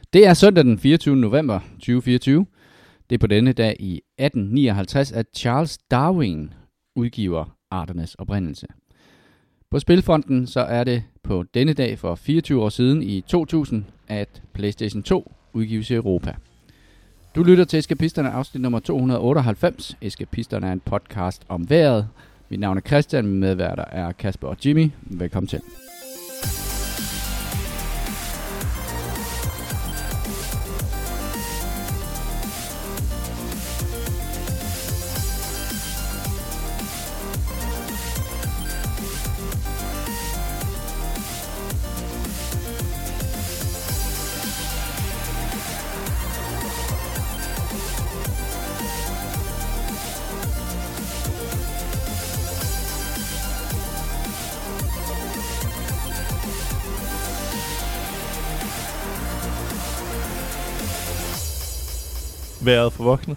Det er søndag den 24. november 2024. Det er på denne dag i 1859, at Charles Darwin udgiver Arternes Oprindelse. På spilfronten så er det på denne dag for 24 år siden i 2000, at PlayStation 2 udgives i Europa. Du lytter til Eskapisterne, afsnit nummer 298. Eskapisterne er en podcast om vejret. Mit navn er Christian, min medværter er Kasper og Jimmy. Velkommen til. Vejret for voksne.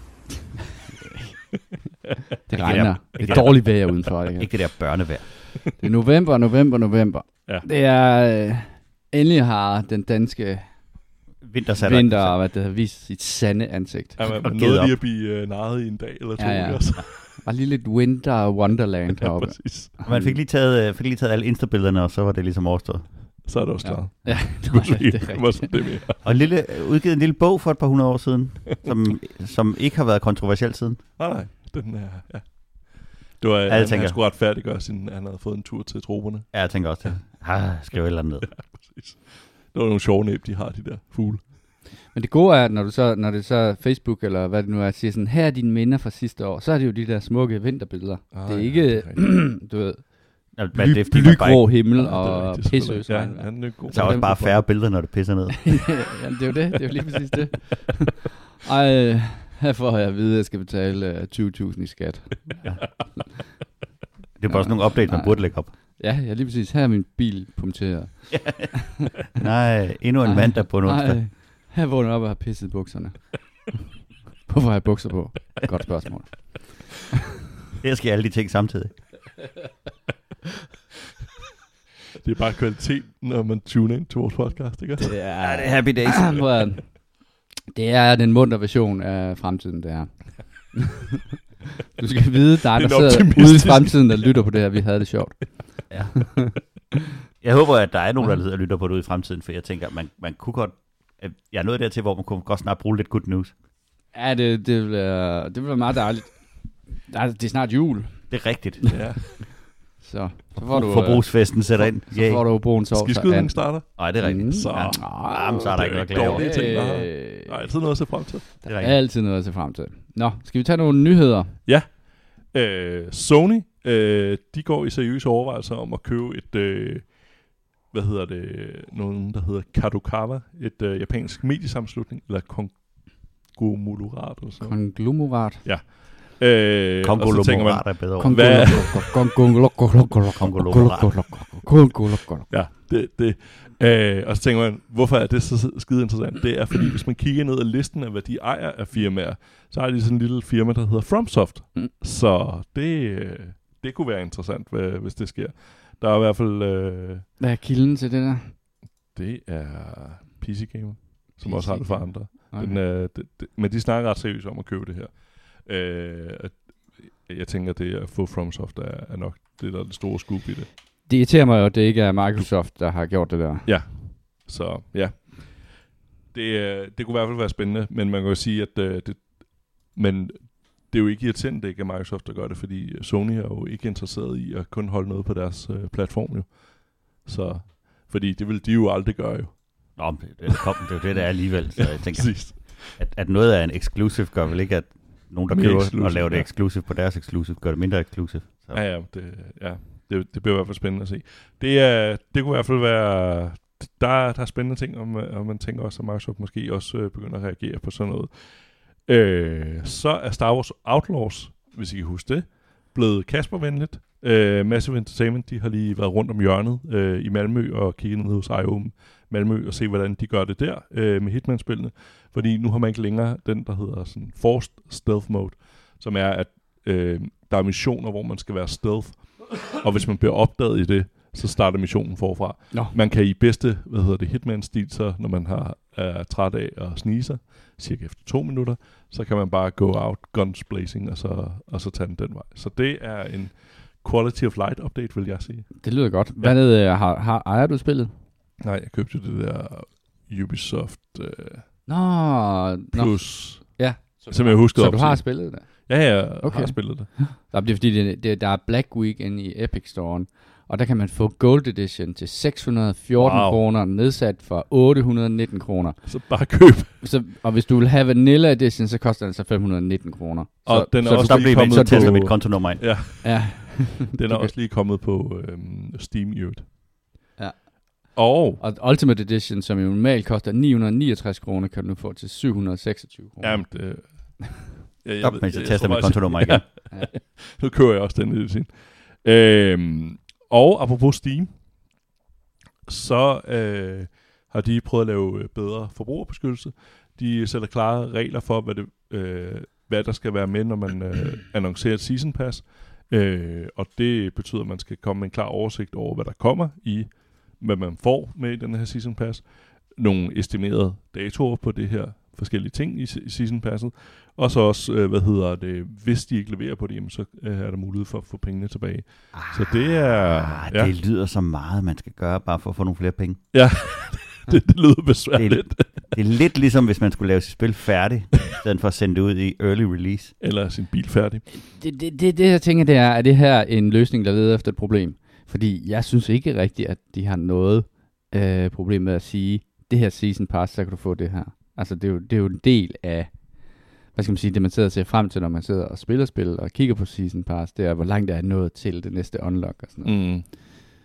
Det regner. Det er dårligt vejr udenfor. Ikke det der børnevejr. Det er november. Ja. Det er endelig har den danske vinter vist sit sande ansigt. Ja, man nåede lige at blive narret i en dag eller to. Ja. Var lige lidt winter wonderland heroppe. Præcis. Man fik lige taget alle Insta-billederne, og så var det ligesom overstået. Så er det også klart. Ja, det og udgivet en lille bog for et par 100 år siden, som ikke har været kontroversiel siden. Nej, den er, ja. Det var, han skulle retfærdiggøre, siden han havde fået en tur til troperne. Ja, jeg tænker også det. Skriv et eller andet ned. Ja, præcis. Det var nogle sjove næb, de har, de der fugle. Men det gode er, at når det så Facebook, eller hvad det nu er, siger sådan, her er dine minder fra sidste år, så er det jo de der smukke vinterbilleder. Det er ikke, du ved, blygrå himmel og pissøs. Ja, så er også bare færre billeder, når det pisser ned. Ja, det er jo det. Det er jo lige præcis det. Ej, her får jeg at vide, at jeg skal betale 20.000 i skat. Ja. Det er bare sådan nogle updates, man burde lægge op. Ja, lige præcis. Her er min bil punkteret. Nej, endnu en mand, der på noget. Her vågner op og har pisset bukserne. Hvorfor har jeg bukser på? Godt spørgsmål. Her skal alle de ting samtidig. Det er bare kvalitet, når man tuner ind til vores podcast, ikke? Det er happy days. Det er den muntre version af fremtiden, det her. Du skal vide, der er der sidder ude i fremtiden, der lytter på det her. Vi havde det sjovt. Ja. Jeg håber, at der er nogen, der lytter på det ude i fremtiden, for jeg tænker, man kunne godt... Jeg er nået dertil, hvor man kunne godt snart bruge lidt good news. Ja, det bliver meget dejligt. Det er snart jul. Det er rigtigt. Ja. Så får du forbrugsfesten sætter ind. Så får du brun sovs. Skiskydningen starter. Nej, det er rigtigt. Så er der ikke noget at klage over. Der er altid noget at se frem til. Der er altid noget at se frem til. Nå, skal vi tage nogle nyheder? Ja. Sony, de går i seriøse overvejelser om at købe et, nogen, der hedder Kadokawa, et japansk mediesammenslutning, eller konglomerat. Konglomerat? Ja. Konglomerat er bedre. Og så tænker man, hvorfor er det så skide interessant? Det er fordi, hvis man kigger ned ad listen af, hvad de ejer af firmaer, så er de sådan en lille firma, der hedder FromSoft. Så det kunne være interessant, hvis det sker. Der er i hvert fald... Hvad er kilden til det der? Det er PC Gamer, som også har det for andre. Okay. Men de snakker ret seriøst om at købe det her. Jeg tænker, at det at få FromSoft er nok det, der er det store scoop i det. Det irriterer mig jo, at det ikke er Microsoft, der har gjort det der. Ja, så ja. Det kunne i hvert fald være spændende, men man kan jo sige, at men det er jo ikke irriterende, det ikke er Microsoft, der gør det, fordi Sony er jo ikke interesseret i at kun holde noget på deres platform jo. Så, fordi det vil de jo aldrig gøre jo. Nå, det er jo det, der er alligevel. Så jeg tænker, at noget er en exclusive, gør vel ikke, at nogen, der køber og laver det exclusive på deres exclusive, gør det mindre exclusive. Så. Det bliver i hvert fald spændende at se. Det kunne i hvert fald være... Der er spændende ting, og man tænker også, at Microsoft måske også begynder at reagere på sådan noget. Så er Star Wars Outlaws, hvis I kan huske det, blevet Kasper-venligt. Massive Entertainment, de har lige været rundt om hjørnet i Malmø og kigget ned hos IO Malmø og se, hvordan de gør det der med Hitman-spillene. Fordi nu har man ikke længere den, der hedder sådan Forced Stealth Mode, som er, at der er missioner, hvor man skal være stealth. Og hvis man bliver opdaget i det, så starter missionen forfra. Man kan i bedste, Hitman-stil, så når man har er træt af at snige sig, cirka efter 2 minutter, så kan man bare go out guns blazing, og så tage den vej. Så det er en quality of light update, vil jeg sige. Det lyder godt. Hvad ejer du spillet? Nej, jeg købte det der Ubisoft Nå. Plus. Ja. Som jeg huskede så op du har spillet det? Ja, jeg har spillet det. Det er fordi, der er Black Week inde i Epic Store'en, og der kan man få Gold Edition til 614 kroner, nedsat for 819 kroner. Så bare køb. Og hvis du vil have Vanilla Edition, så koster den så 519 kroner. Og den er så også lige kommet på... mit kontonummer ind. Ja. Den er også lige kommet på Steam i øvrigt. Ja. Og Ultimate Edition, som jo normalt koster 969 kroner, kan du nu få til 726 kroner. Jamen, det... Stop, mens jeg tester mit kontonummer igen. Ja. Nu kører jeg også den edition. Og apropos Steam, så har de prøvet at lave bedre forbrugerbeskyttelse. De sætter klare regler for, hvad der skal være med, når man annoncerer et season pass. Og det betyder, at man skal komme med en klar oversigt over, hvad der kommer i, hvad man får med i den her season pass. Nogle estimerede datoer på det her forskellige ting i season passet. Og så også, hvis de ikke leverer på det, jamen, så er der mulighed for at få pengene tilbage. Så det er... Det lyder så meget, man skal gøre, bare for at få nogle flere penge. Ja, det lyder besværligt. Det er lidt ligesom, hvis man skulle lave sit spil færdigt, i stedet for at sende det ud i early release. Eller sin bil færdig. Det jeg tænker, det er det her en løsning, der leder efter et problem? Fordi jeg synes ikke rigtigt, at de har noget problem med at sige, det her season pass, så kan du få det her. Altså, det er jo en del af, hvad skal man sige, det man sidder og ser frem til, når man sidder og spiller spil og kigger på season pass, det er, hvor langt der er nået til det næste unlock og sådan noget. Mm.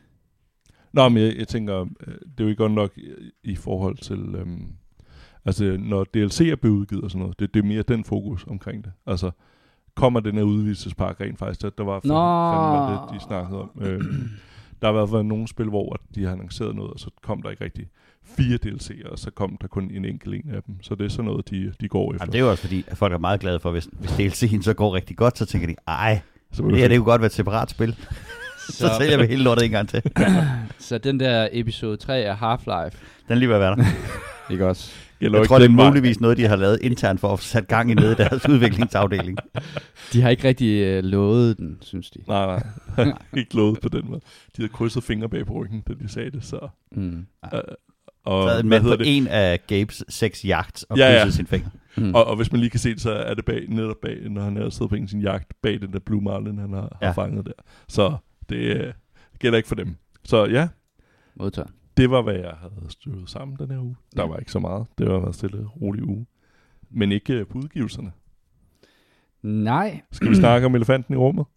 Nå, men jeg tænker, det er jo ikke godt nok i forhold til, altså, når DLC er blevet udgivet og sådan noget, det er mere den fokus omkring det. Altså, kommer den her udvidelsespakke rent faktisk, der var fandme det, de snakkede om. Der har været nogle spil, hvor de har annonceret noget, og så kom der ikke rigtig 4 DLC'er, og så kom der kun en enkelt en af dem. Så det er sådan noget, de går efter. Jamen, det er jo også fordi, at folk er meget glade for, hvis DLC'en så går rigtig godt, så tænker de, det kunne godt være et separat spil. Så sælger vi hele lortet en gang til. Så den der episode 3 af Half-Life, den lige vil være der. Ikke også? Jeg tror, det er muligvis noget, de har lavet internt for at sætte gang i nede i deres udviklingsafdeling. De har ikke rigtig lovet den, synes de. Nej. Ikke lovet på den måde. De havde krydset fingre bag på ryggen, da de sagde det, så... Og så med på en af Gabes 6 jagts og krydset sin finger. Og hvis man lige kan se det, så er det netop bag, når han har siddet på en sin jagt, bag den der Blue Marlin, han har fanget der. Så det gælder ikke for dem. Så ja. Modtaget. Det var, hvad jeg havde styret sammen den her uge. Der var ikke så meget. Det var en stille, rolig uge. Men ikke på udgivelserne. Nej. Skal vi snakke om elefanten i rummet?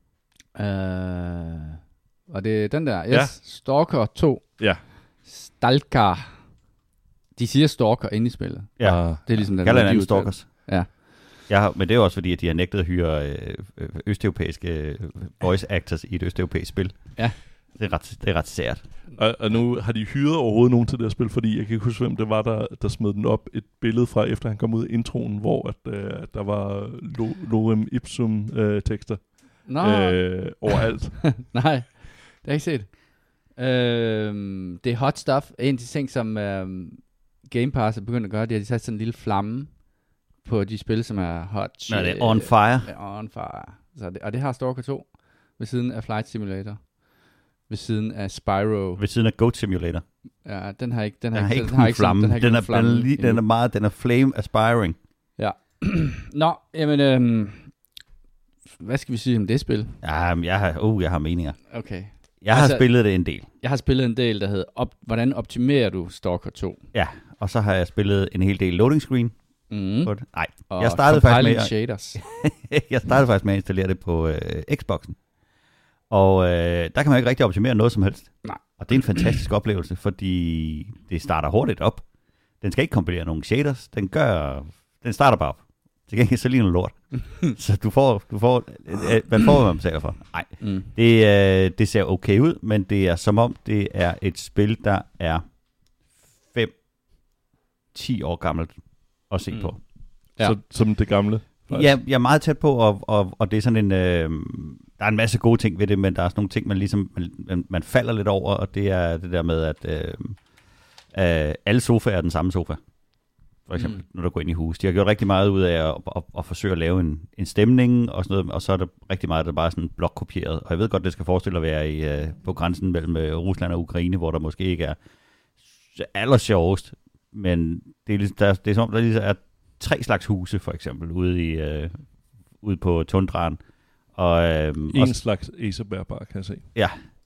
Og det er den der. Yes. Ja. Stalker 2. Ja. Stalker. De siger Stalker inde i spillet. Ja. Det er ligesom den der Stalkers. Ja. Men det er også fordi, at de har nægtet at hyre østeuropæiske voice actors i et østeuropæisk spil. Ja. Det er ret sært. Og nu har de hyret overhovedet nogen til det her spil, fordi jeg kan ikke huske, hvem det var, der smed den op. Et billede fra, efter han kom ud af introen, hvor at, der var lorem ipsum tekster overalt. Nej, det har jeg ikke set. Det er hot stuff. En af de ting, som Game Pass er begyndt at gøre, det er, at de sat sådan en lille flamme på de spil, som er hot. Nej, det er on fire. On fire. Og det har Stalker 2 ved siden af Flight Simulator. Ved siden af Spyro. Ved siden af Goat Simulator. Ja, den har ikke flamme. Den er flame aspiring. Ja. Nå, jamen, hvad skal vi sige om det spil? Jamen, jeg har meninger. Okay. Jeg har spillet det en del. Jeg har spillet en del, der hedder, hvordan optimerer du Stalker 2? Ja, og så har jeg spillet en hel del loading screen. Nej, jeg startede faktisk med shaders. Jeg startede faktisk med at installere det på Xboxen. Og der kan man ikke rigtig optimere noget som helst. Nej. Og det er en fantastisk oplevelse, fordi det starter hurtigt op. Den skal ikke kompilere nogen shaders. Den starter bare op. Til gengæld så ligner lort. Så man får, hvad man betaler for. Nej, det ser okay ud, men det er som om, det er et spil, der er 5-10 år gammelt at se på. Ja. Så, som det gamle? Faktisk. Ja, jeg er meget tæt på, og det er sådan en... der er en masse gode ting ved det, men der er også nogle ting, man falder lidt over, og det er det der med, at Alle sofaer er den samme sofa, for eksempel, når du går ind i hus. De har gjort rigtig meget ud af at forsøge at lave en stemning og sådan noget, og så er der rigtig meget, der bare er sådan blokkopieret. Og jeg ved godt, det skal forestille at være på grænsen mellem Rusland og Ukraine, hvor der måske ikke er aller sjovest, men det er som om, der lige er 3 slags huse, for eksempel, ude på tundraen. Og, en slags Esebergbar, kan jeg se. Ja.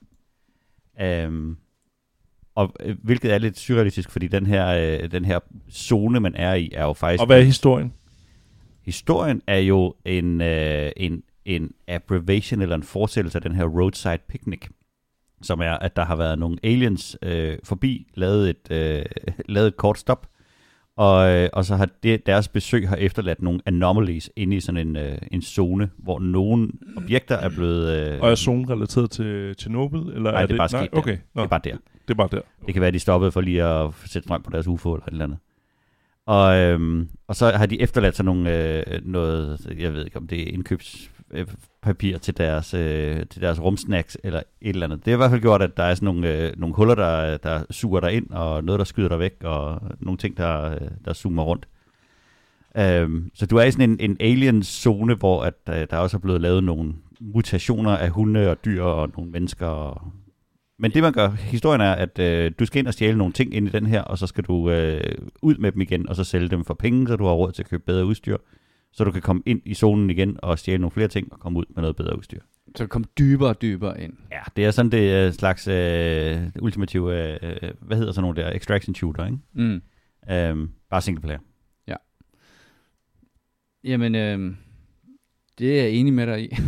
Og hvilket er lidt surrealistisk, fordi den her zone, man er i, er jo faktisk... Og hvad er historien? Historien er jo en abbreviation eller en fortsættelse af den her roadside picnic, som er, at der har været nogle aliens forbi, lavet et kort stop, og så har deres besøg har efterladt nogle anomalies inde i sådan en zone, hvor nogle objekter er blevet... Og er zonen relateret til Chernobyl? Eller nej, det er bare sket der. Okay. Det er bare der. Det er bare der. Det kan være, at de stoppede for lige at sætte strøm på deres UFO eller et eller andet. Og så har de efterladt sig noget, jeg ved ikke om det er indkøbspapir til deres rumsnacks eller et eller andet. Det har i hvert fald gjort, at der er sådan nogle huller, der suger dig ind, og noget, der skyder dig væk, og nogle ting, der zoomer rundt. Så du er i sådan en alien-zone, hvor at, der også er blevet lavet nogle mutationer af hunde og dyr og nogle mennesker. Men det man gør, historien er, at du skal ind og stjæle nogle ting ind i den her, og så skal du ud med dem igen, og så sælge dem for penge, så du har råd til at købe bedre udstyr, så du kan komme ind i zonen igen og stjæle nogle flere ting og komme ud med noget bedre udstyr. Så kom dybere og dybere ind. Ja, det er sådan det slags ultimative, hvad hedder sådan nogle der, extraction shooter, ikke? Bare single player. Ja. Jamen, det er jeg enig med dig i.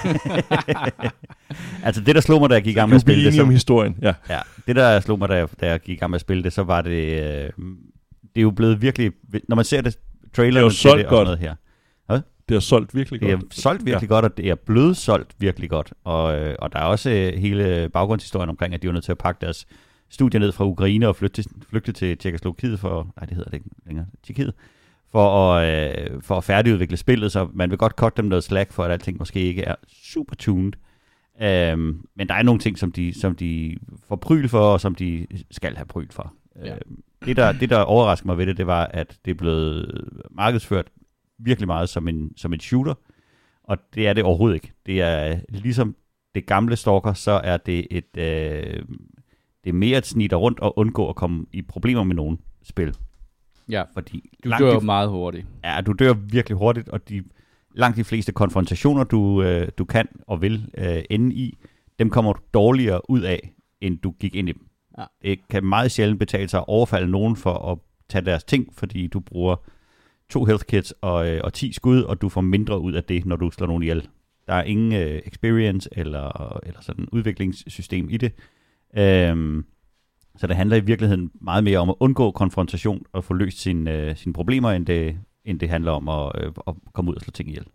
Altså det, der slog mig, da jeg gik i gang med at spille det, så om historien. Ja. Det der slog mig, da jeg gik i gang med at spille det, så var det, det er jo blevet virkelig, når man ser det, traileren til det og sådan noget her. Det har solgt virkelig godt. Det er solgt virkelig godt, og det er blevet solgt virkelig godt. Og der er også hele baggrundshistorien omkring, at de var nødt til at pakke deres studier ned fra Ukraine og flygte til Tjekkoslovakiet det hedder det ikke længere, Tjekkiet, for at færdigudvikle spillet, så man vil godt cutte dem noget slack, for at alting måske ikke er super tuned. Men der er nogle ting, som de får pryl for, og som de skal have pryl for. Ja. Det, der overraskede mig ved det var, at det er blevet markedsført virkelig meget som en shooter, og det er det overhovedet ikke. Det er ligesom det gamle Stalker, så er det det er mere at snige dig rundt og undgå at komme i problemer med nogen spil. Ja, fordi du dør meget hurtigt. Ja, du dør virkelig hurtigt, og langt de fleste konfrontationer, du kan og vil ende i, dem kommer du dårligere ud af, end du gik ind i dem. Ja. Det kan meget sjældent betale sig at overfalde nogen for at tage deres ting, fordi du bruger 2 health kits og 10 skud, og du får mindre ud af det, når du slår nogen ihjel. Der er ingen experience eller sådan udviklingssystem i det. Så det handler i virkeligheden meget mere om at undgå konfrontation og få løst sine problemer, end det handler om at komme ud og slå ting ihjel.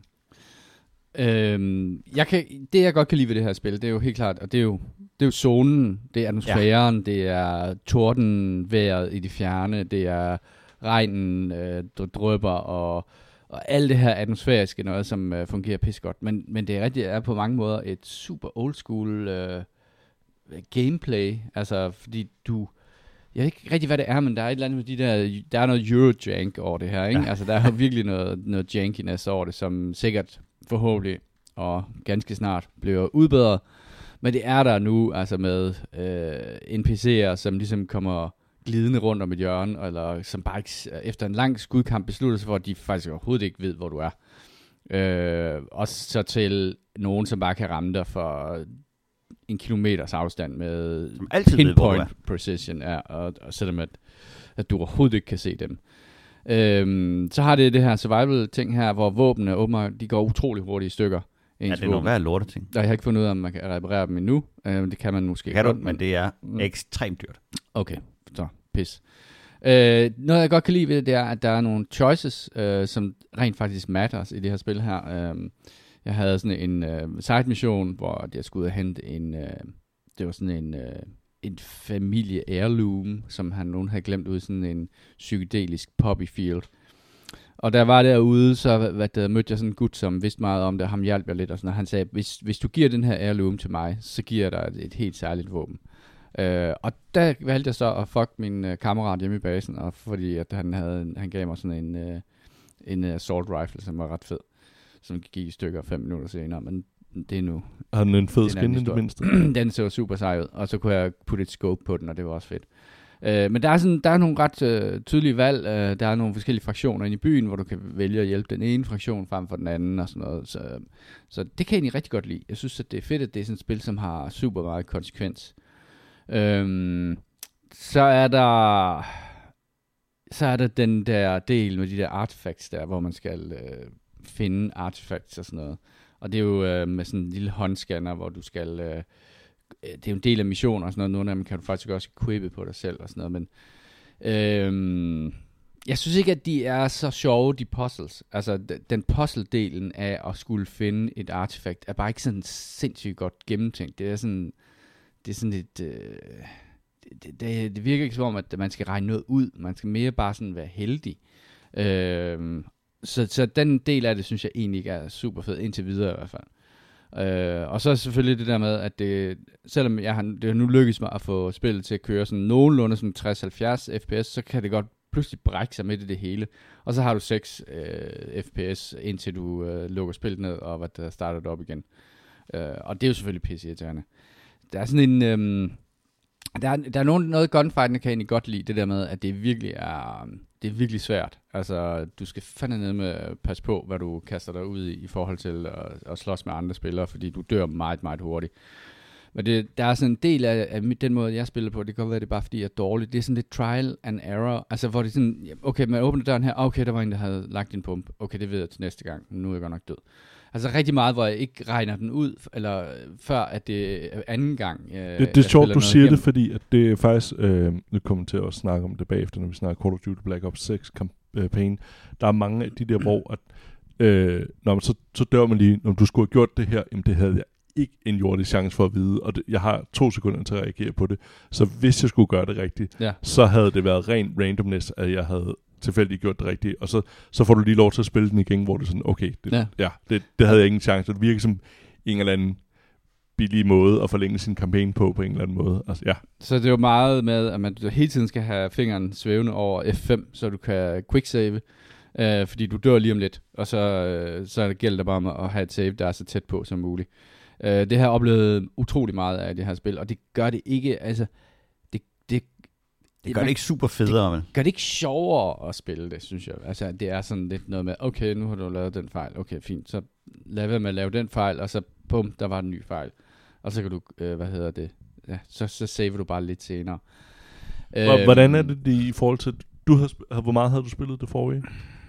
Det jeg godt kan lide ved det her spil, det er jo helt klart, og det er jo zonen, det er atmosfæren, det er tordenvejret i det fjerne, det er regnen, drypper og alt det her atmosfæriske noget, som fungerer pissegodt. Men det er på mange måder et super old school gameplay, altså fordi jeg ved ikke rigtig, hvad det er, men der er et eller andet med der er noget Eurojank over det her, ikke? Ja. Altså der er jo virkelig noget jankiness over det, som sikkert forhåbentlig og ganske snart bliver udbedret. Men det er der nu, altså med NPC'er, som ligesom kommer glidende rundt om et hjørne, eller som bare ikke, efter en lang skudkamp beslutter sig for, at de faktisk overhovedet ikke ved, hvor du er. Også så til nogen, som bare kan ramme dig for 1 kilometers afstand med pinpoint precision, og selvom at du overhovedet ikke kan se dem. Så har det her survival ting her, hvor våbnene de går utrolig hurtigt i stykker. Ja, det er nogle værd lorte ting. Jeg har ikke fundet ud af, om man kan reparere dem endnu. Det kan man måske godt, men det er ekstremt dyrt. Okay, så pis. Noget jeg godt kan lide ved det er, at der er nogle choices, som rent faktisk matters i det her spil her. Jeg havde sådan en side mission, hvor jeg skulle ud og hente det var sådan en familie heirloom, som nogen havde glemt ud i sådan en psykedelisk poppy field. Og der var derude, så mødte jeg sådan en gut, som vidste meget om det, og ham hjalp jeg lidt, og sådan, og han sagde, hvis du giver den her heirloom til mig, så giver jeg dig et helt særligt våben. Og der valgte jeg så at fuck min kammerat hjemme i basen, og fordi at han gav mig sådan en assault rifle, som var ret fed, som gik i stykker 5 minutter senere, men det er nu... Har den en fed skin i det mindste? Den så super sej ud, og så kunne jeg putte et scope på den, og det var også fedt. Men der er nogle ret tydelige valg. Der er nogle forskellige fraktioner inde i byen, hvor du kan vælge at hjælpe den ene fraktion frem for den anden og sådan noget. Så det kan jeg egentlig rigtig godt lide. Jeg synes, at det er fedt, at det er sådan et spil, som har super meget konsekvens. Så er der den der del med de der artifacts der, hvor man skal finde artifacts og sådan noget. Og det er jo med sådan en lille håndscanner, hvor du skal... det er jo en del af missioner og sådan noget. Nogle af dem kan du faktisk også equippe på dig selv og sådan noget. Men jeg synes ikke, at de er så sjove, de puzzles. Altså, den puzzle-delen af at skulle finde et artefakt er bare ikke sådan sindssygt godt gennemtænkt. Det er sådan lidt... det virker ikke som om, at man skal regne noget ud. Man skal mere bare sådan være heldig. Så den del af det, synes jeg egentlig ikke er super fed, indtil videre i hvert fald. Og så er selvfølgelig det der med, at selvom det har nu lykkes mig at få spillet til at køre sådan nogenlunde sådan 60-70 fps, så kan det godt pludselig brække sig midt i det hele. Og så har du 6 fps, indtil du lukker spillet ned og starter det op igen. Og det er jo selvfølgelig pisseirriterende. Der er sådan en... Der er noget gunfighting, jeg kan egentlig godt lide, det der med, at det er virkelig svært. Altså, du skal fandme med at passe på, hvad du kaster dig ud i forhold til at slås med andre spillere, fordi du dør meget, meget hurtigt. Men der er sådan en del af den måde, jeg spiller på, det kan godt være, det er bare fordi, jeg er dårlig. Det er sådan lidt trial and error. Altså, hvor det er sådan, okay, man åbner døren her, okay, der var en, der havde lagt en pump. Okay, det ved jeg til næste gang. Nu er jeg godt nok død. Altså rigtig meget, hvor jeg ikke regner den ud, eller før at det er anden gang. Det er sjovt, du siger det, fordi at det er faktisk, nu kommer til at snakke om det bagefter, når vi snakker Call of Duty Black Ops 6 campaign. Der er mange af de der, hvor at, så dør man lige, når du skulle have gjort det her, jamen det havde jeg ikke en jordisk chance for at vide, og jeg har 2 sekunder til at reagere på det. Så hvis jeg skulle gøre det rigtigt, så havde det været ren randomness, at jeg havde tilfældigt gjort det rigtigt, og så får du lige lov til at spille den igen, hvor det er sådan, okay, det havde jeg ingen chance. Det virker som en eller anden billig måde at forlænge sin kampagne på en eller anden måde. Altså, ja. Så det er jo meget med, at man hele tiden skal have fingeren svævende over F5, så du kan quicksave, fordi du dør lige om lidt, og så gælder det bare om at have et save, der er så tæt på som muligt. Det har jeg oplevet utrolig meget af det her spil, og det gør det ikke, altså, det gør det ikke super federe, men... Det gør det ikke sjovere at spille det, synes jeg. Altså, det er sådan lidt noget med, okay, nu har du lavet den fejl. Okay, fint. Så lad være med at lave den fejl, og så bum, der var en ny fejl. Og så kan du, Ja, så saver du bare lidt senere. Hvordan er det i forhold til... Hvor meget havde du spillet det forrige?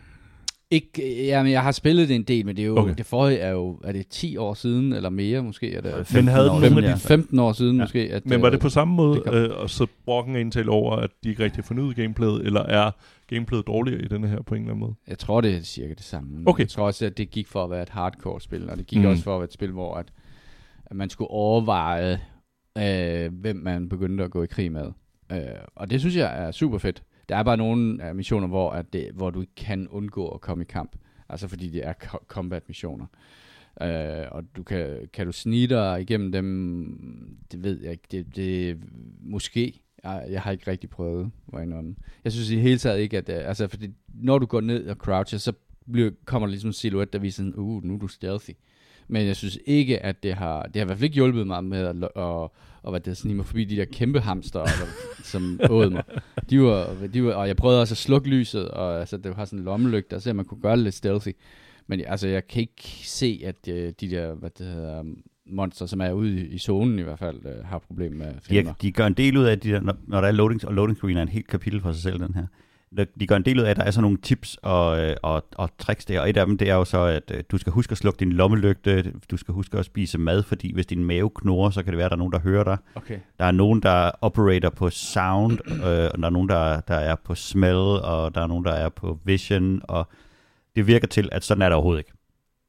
Ikke, jamen jeg har spillet det en del, men det er jo, det forrige er jo, er det 10 år siden, eller mere måske? Er det 15 år siden måske. At, men var det på samme måde, og så brokken indtal over, at de ikke rigtig har fundet ud af gameplayet, eller er gameplayet dårligere i denne her på en eller anden måde? Jeg tror, det er cirka det samme. Okay. Jeg tror også, at det gik for at være et hardcore-spil, og det gik også for at være et spil, hvor at man skulle overveje, hvem man begyndte at gå i krig med. Og det synes jeg er super fedt. Der er bare nogle missioner, hvor du ikke kan undgå at komme i kamp. Altså fordi det er combat-missioner. Og kan du snige dig igennem dem? Det ved jeg ikke. Det måske. Jeg har ikke rigtig prøvet. Jeg synes i hele taget ikke, at... altså fordi når du går ned og croucher, så kommer der ligesom en silhuet, der viser sådan, nu er du stealthy. Men jeg synes ikke, at det har i hvert fald ikke hjulpet mig med at snige mig forbi de der kæmpe hamster, som åd mig. De var, og jeg prøvede også at slukke lyset, og altså, det har sådan en lommelygte, så man kunne gøre det lidt stealthy. Men altså, jeg kan ikke se, at de der, monster, som er ude i zonen i hvert fald, har problemer med at finde mig. De gør en del ud af, de der, når der er loading screen er en helt kapitel for sig selv, den her. De gør en del ud af, at der er sådan nogle tips og tricks der, og et af dem, det er jo så, at du skal huske at slukke din lommelygte, du skal huske at spise mad, fordi hvis din mave knurrer, så kan det være, at der er nogen, der hører dig. Okay. Der er nogen, der operator på sound, og der er nogen, der er på smell, og der er nogen, der er på vision, og det virker til, at sådan er det overhovedet ikke.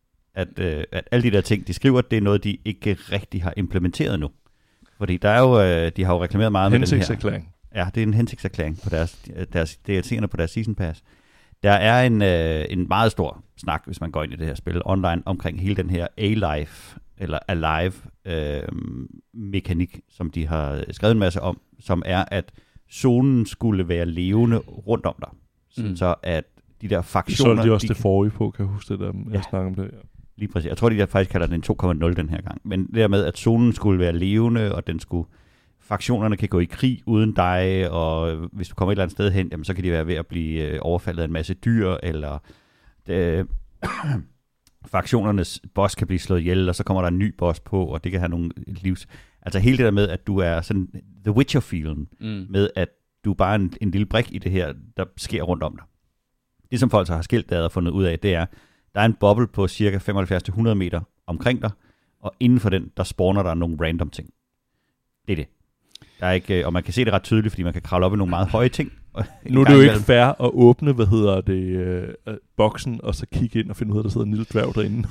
At alle de der ting, de skriver, det er noget, de ikke rigtig har implementeret nu. Fordi der er jo, de har jo reklameret meget med den her. Ja, det er en hensigtserklæring på deres DLC'erne på deres Season Pass. Der er en meget stor snak, hvis man går ind i det her spil online, omkring hele den her A-Life eller alive mekanik, som de har skrevet en masse om, som er, at zonen skulle være levende rundt om dig. Så at de der faktioner... Så de også det forrige på, kan jeg huske det der, jeg snakker om det. Ja. Lige præcis. Jeg tror, de der faktisk kalder den 2,0 den her gang. Men det der med, at zonen skulle være levende, og den skulle... Faktionerne kan gå i krig uden dig, og hvis du kommer et eller andet sted hen, jamen, så kan de være ved at blive overfaldet af en masse dyr, eller faktionernes boss kan blive slået ihjel, og så kommer der en ny boss på, og det kan have nogle livs... Altså hele det der med, at du er sådan The Witcher-feelen, med at du er bare en lille brik i det her, der sker rundt om dig. Det, som folk så har skilt og fundet ud af, det er, der er en boble på cirka 75-100 meter omkring dig, og inden for den, der spawner der nogle random ting. Det er det. Der er ikke, og man kan se det ret tydeligt, fordi man kan kravle op i nogle meget høje ting. Nu er det jo ikke fair at åbne, boksen, og så kigge ind og finde ud af, at der sidder en lille dværg derinde.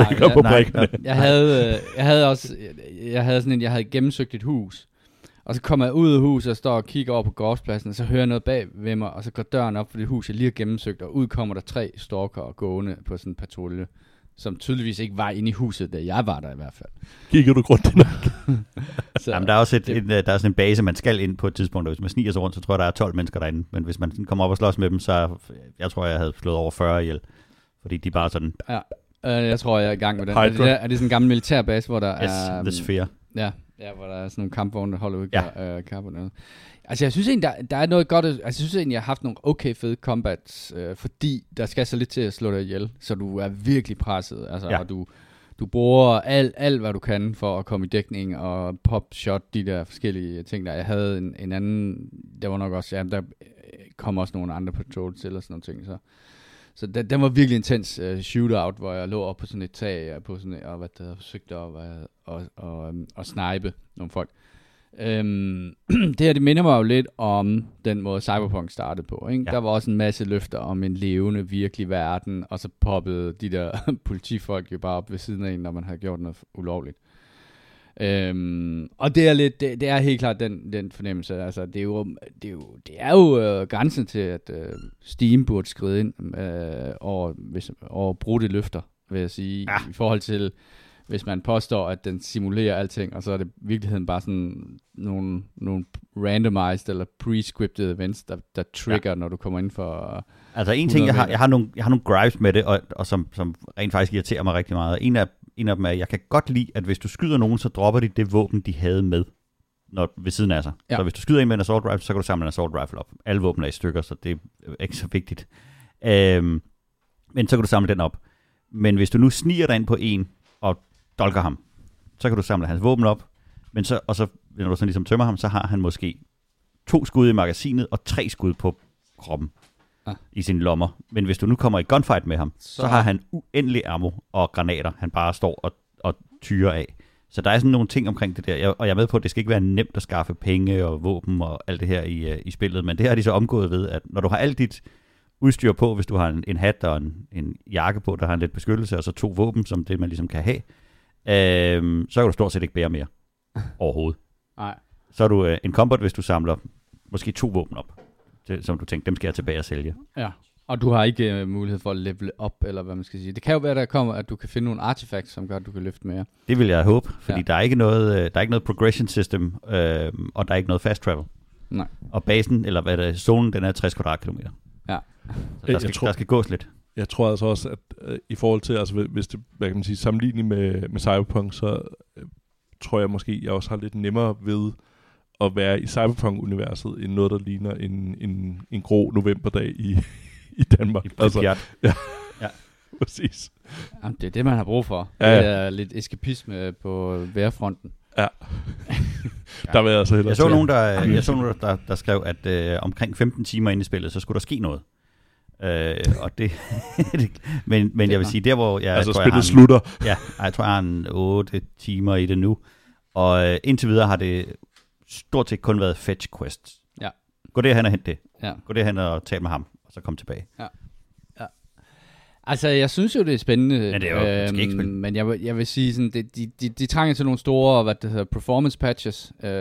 Jeg havde gennemsøgt et hus, og så kommer jeg ud af huset og står og kigger over på gårdspladsen, og så hører jeg noget bag ved mig, og så går døren op for det hus, jeg lige har gennemsøgt, og ud kommer der 3 stalkere gående på sådan en patrulje, som tydeligvis ikke var inde i huset, da jeg var der i hvert fald. Kigger du grundigt nok? Jamen, der er også der er sådan en base, man skal ind på et tidspunkt, og hvis man sniger sig rundt, så tror jeg, der er 12 mennesker derinde. Men hvis man kommer op og slås med dem, så jeg tror, jeg havde slået over 40 ihjel. Fordi de bare sådan... Ja, jeg tror, jeg er i gang med den. Er det sådan en gammel militærbase, hvor der er... The Sphere. Ja, hvor der er sådan nogle kampvogne, der holder ud af kamperne. Altså, jeg synes egentlig, der er noget godt... Altså, jeg synes egentlig, jeg har haft nogle okay fede combats, fordi der skal så lidt til at slå dig ihjel, så du er virkelig presset. Altså, og du bruger alt, hvad du kan for at komme i dækning og pop-shot, de der forskellige ting der. Jeg havde en anden... Der var nok også... Ja, der kom også nogle andre patrols til og sådan nogle ting, så den var virkelig intens shootout, hvor jeg lå op på sådan et tag på sådan og forsøgte at snipe nogle folk. Det her, det minder mig jo lidt om den måde Cyberpunk startede på, ikke? Ja. Der var også en masse løfter om en levende, virkelig verden, og så poppede de der politifolk jo bare op ved siden af en, når man havde gjort noget ulovligt. Og det er lidt, det er helt klart den fornemmelse. Altså, det er jo grænsen til, at Steam burde skride ind over brudte løfter, vil jeg sige, i forhold til, hvis man påstår, at den simulerer alting, og så er det i virkeligheden bare sådan nogle randomized eller pre-scripted events, der trigger, når du kommer ind for... Altså en ting, jeg har nogle gripes med det, og som rent faktisk irriterer mig rigtig meget. En af dem er, at jeg kan godt lide, at hvis du skyder nogen, så dropper de det våben, de havde med ved siden af sig. Ja. Så hvis du skyder en med en assault rifle, så kan du samle en assault rifle op. Alle våben er i stykker, så det er ikke så vigtigt. Men så kan du samle den op. Men hvis du nu sniger dig ind på en, og dolker ham, så kan du samle hans våben op, men så, og så, når du sådan ligesom tømmer ham, så har han måske 2 skud i magasinet, og 3 skud på kroppen i sine lommer. Men hvis du nu kommer i gunfight med ham, så har han uendelig ammo og granater, han bare står og tyrer af. Så der er sådan nogle ting omkring det der, og jeg er med på, at det skal ikke være nemt at skaffe penge og våben og alt det her i spillet, men det her er de så omgået ved, at når du har alt dit udstyr på, hvis du har en hat og en jakke på, der har en lidt beskyttelse, og så 2 våben, som det man ligesom kan have, så kan du stort set ikke bære mere overhovedet. Nej. Så er du en combat, hvis du samler måske 2 våben op, som du tænker, dem skal jeg tilbage og sælge. Ja, og du har ikke mulighed for at level op, eller hvad man skal sige. Det kan jo være, der kommer, at du kan finde nogle artefacts, som gør, at du kan løfte mere. Det vil jeg håbe, fordi der er ikke noget progression system, og der er ikke noget fast travel. Nej. Og basen, eller hvad det, zonen, den er 60 kvadratkilometer. Ja. Så der skal gås lidt. Jeg tror altså også, at i forhold til, altså hvis det, hvad kan man sige, sammenligning med Cyberpunk, så tror jeg måske, jeg også har lidt nemmere ved at være i Cyberpunk-universet, end noget, der ligner en grå novemberdag i Danmark. Ja. Præcis. Jamen, det er det, man har brug for. Ja. Det er lidt eskapisme på vejrfronten. Ja. Der vil jeg altså hellere jeg så nogen, der skrev, at omkring 15 timer inde i spillet, så skulle der ske noget. Og det men jeg vil sige, der hvor jeg altså tror, spillet slutter. Ja, jeg tror, jeg har en 8 timer i det nu. Og indtil videre har det stort set kun været fetch quests. Ja. Gå derhen og hent det. Ja. Gå derhen og tal med ham, og så kom tilbage. Ja. Altså, jeg synes jo, det er spændende. Ja, det er jo men jeg vil sige, sådan, de trænger til nogle store performance patches, 100%,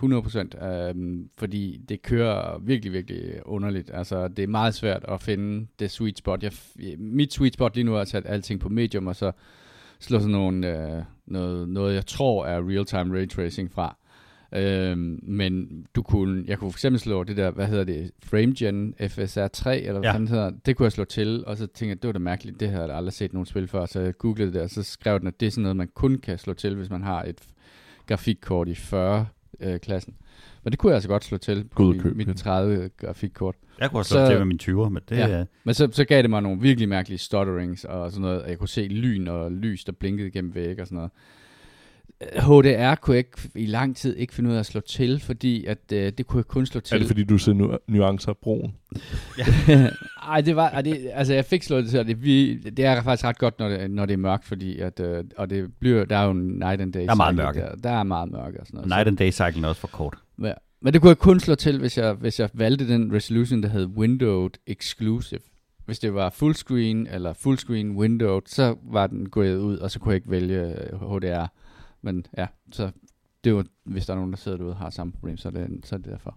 fordi det kører virkelig, virkelig underligt. Altså, det er meget svært at finde det sweet spot. Mit sweet spot lige nu er at sætte alting på medium, og så slå sådan noget jeg tror er real-time ray tracing fra. Men jeg kunne for eksempel slå det der, hvad hedder det, FrameGen FSR3, eller hvad fanden hedder, det kunne jeg slå til, og så tænkte jeg, det var da mærkeligt, det havde jeg aldrig set nogen spil før, så jeg googlede det, og så skrev den, at det er sådan noget, man kun kan slå til, hvis man har et grafikkort i 40-klassen. Men det kunne jeg altså godt slå til på mit 30 grafikkort. Jeg kunne også slå til med min 20'er, men det Men så gav det mig nogle virkelig mærkelige stutterings og sådan noget, og jeg kunne se lyn og lys, der blinkede gennem væg og sådan noget. HDR kunne jeg ikke, i lang tid ikke finde ud af at slå til, fordi at det kunne jeg kun slå til. Er det fordi, du ser nuancer brun? Ej, altså jeg fik slået det til, det er faktisk ret godt, når det er mørkt, fordi at, og det bliver, der er jo night and day. Der er meget mørke. Der er meget mørke og sådan noget. Night and day cyclen er også for kort. Ja. Men det kunne jeg kun slå til, hvis jeg valgte den resolution, der hed windowed exclusive. Hvis det var fullscreen eller fullscreen windowed, så var den gået ud, og så kunne jeg ikke vælge HDR. Men ja, så det var, hvis der er nogen, der sidder derude og har samme problem, så er det derfor.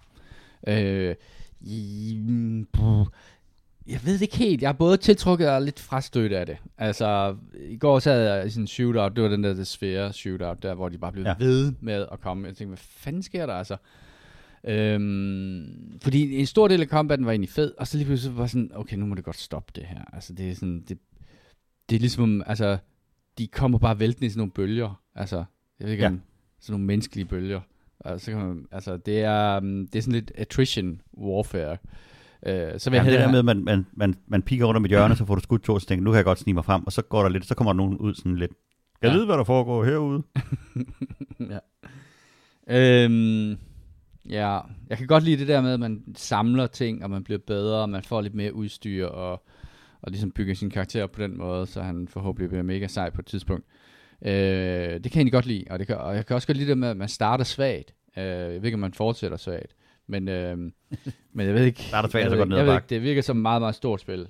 Jeg ved det ikke helt. Jeg er både tiltrukket og lidt frastødt af det. Altså, i går sad jeg i sådan en shootout, det var den der sfære shootout, der hvor de bare blev ved med at komme. Jeg tænkte, hvad fanden sker der altså? Fordi en stor del af combaten var egentlig fed, og så lige pludselig var sådan, okay, nu må det godt stoppe det her. Altså, det er sådan, det er ligesom, altså, de kommer bare væltende i sådan nogle bølger. Altså, jeg ved ikke sådan nogle menneskelige bølger. Altså, det er sådan lidt attrition warfare. Så det der med, at man piker rundt om et hjørne, så får du skudt to, og så tænker nu kan jeg godt snige mig frem, og så går der lidt, så kommer der nogen ud sådan lidt, jeg ved, hvad der foregår herude. Ja, jeg kan godt lide det der med, at man samler ting, og man bliver bedre, og man får lidt mere udstyr, og ligesom bygger sin karakter på den måde, så han forhåbentlig bliver mega sej på et tidspunkt. Det kan jeg egentlig godt lide, og jeg kan også godt lide det med, at man starter svagt. Jeg ved ikke, om man fortsætter svagt, men jeg ved ikke. Starter svagt, så går ned ad bakke. Det virker som et meget, meget stort spil.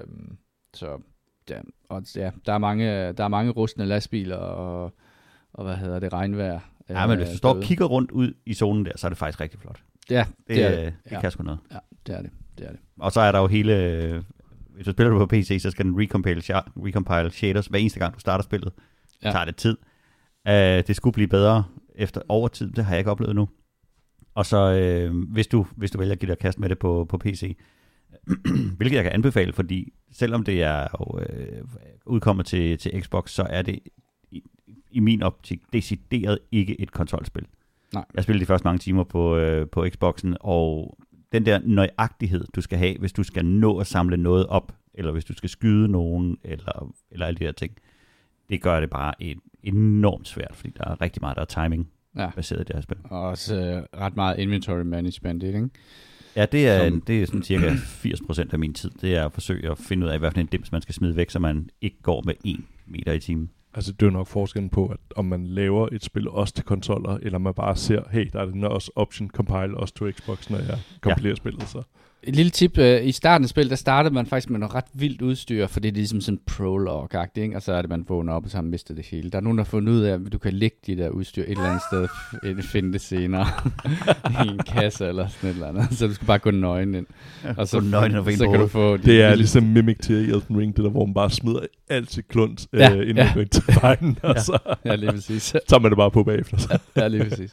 Så der er mange rustne lastbiler, og hvad hedder det, regnvejr. Ja, men hvis du står og kigger rundt ud i zonen der, så er det faktisk rigtig flot. Ja, det er det. Det kan sgu noget. Ja, det er det. Og så er der jo hele, hvis du spiller på PC, så skal den recompile shaders hver eneste gang, du starter spillet. Det tager det tid. Det skulle blive bedre efter overtid, det har jeg ikke oplevet nu. Og så, hvis du vælger at give dig kast med det på PC, hvilket jeg kan anbefale, fordi selvom det er udkommet til Xbox, så er det i min optik decideret ikke et konsolspil. Nej. Jeg spillede de første mange timer på Xboxen, og den der nøjagtighed, du skal have, hvis du skal nå at samle noget op, eller hvis du skal skyde nogen, eller alle de der ting, det gør det bare enormt svært, fordi der er rigtig meget, der er timing baseret i det her spil. Og også ret meget inventory management, ikke? Ja, det er sådan cirka 80% af min tid. Det er at forsøge at finde ud af, hvad for en dims man skal smide væk, så man ikke går med 1 meter i timen. Altså, det er jo nok forskellen på, at om man laver et spil også til konsoller, eller man bare ser, hey, der er den også option compile også til Xbox, når jeg kompilerer spillet, så. Et lille tip, i starten af spillet, der startede man faktisk med noget ret vildt udstyr, for det er ligesom sådan prologue-agtigt, ikke? Og så er det, man vågner op, og så har man mistet det hele. Der er nogen, der har fundet ud af, at du kan lægge de der udstyr et eller andet sted, finde det senere, i en kasse eller sådan et eller andet. Så du skal bare gå nøgen ind. Og så kan du få det er ligesom Mimic til i Elden Ring, det der, hvor man bare smider alt sit klunts, inden man går ind til vejen, og så lige præcis. Så tager man det bare på bagefter. Så. Ja, lige præcis.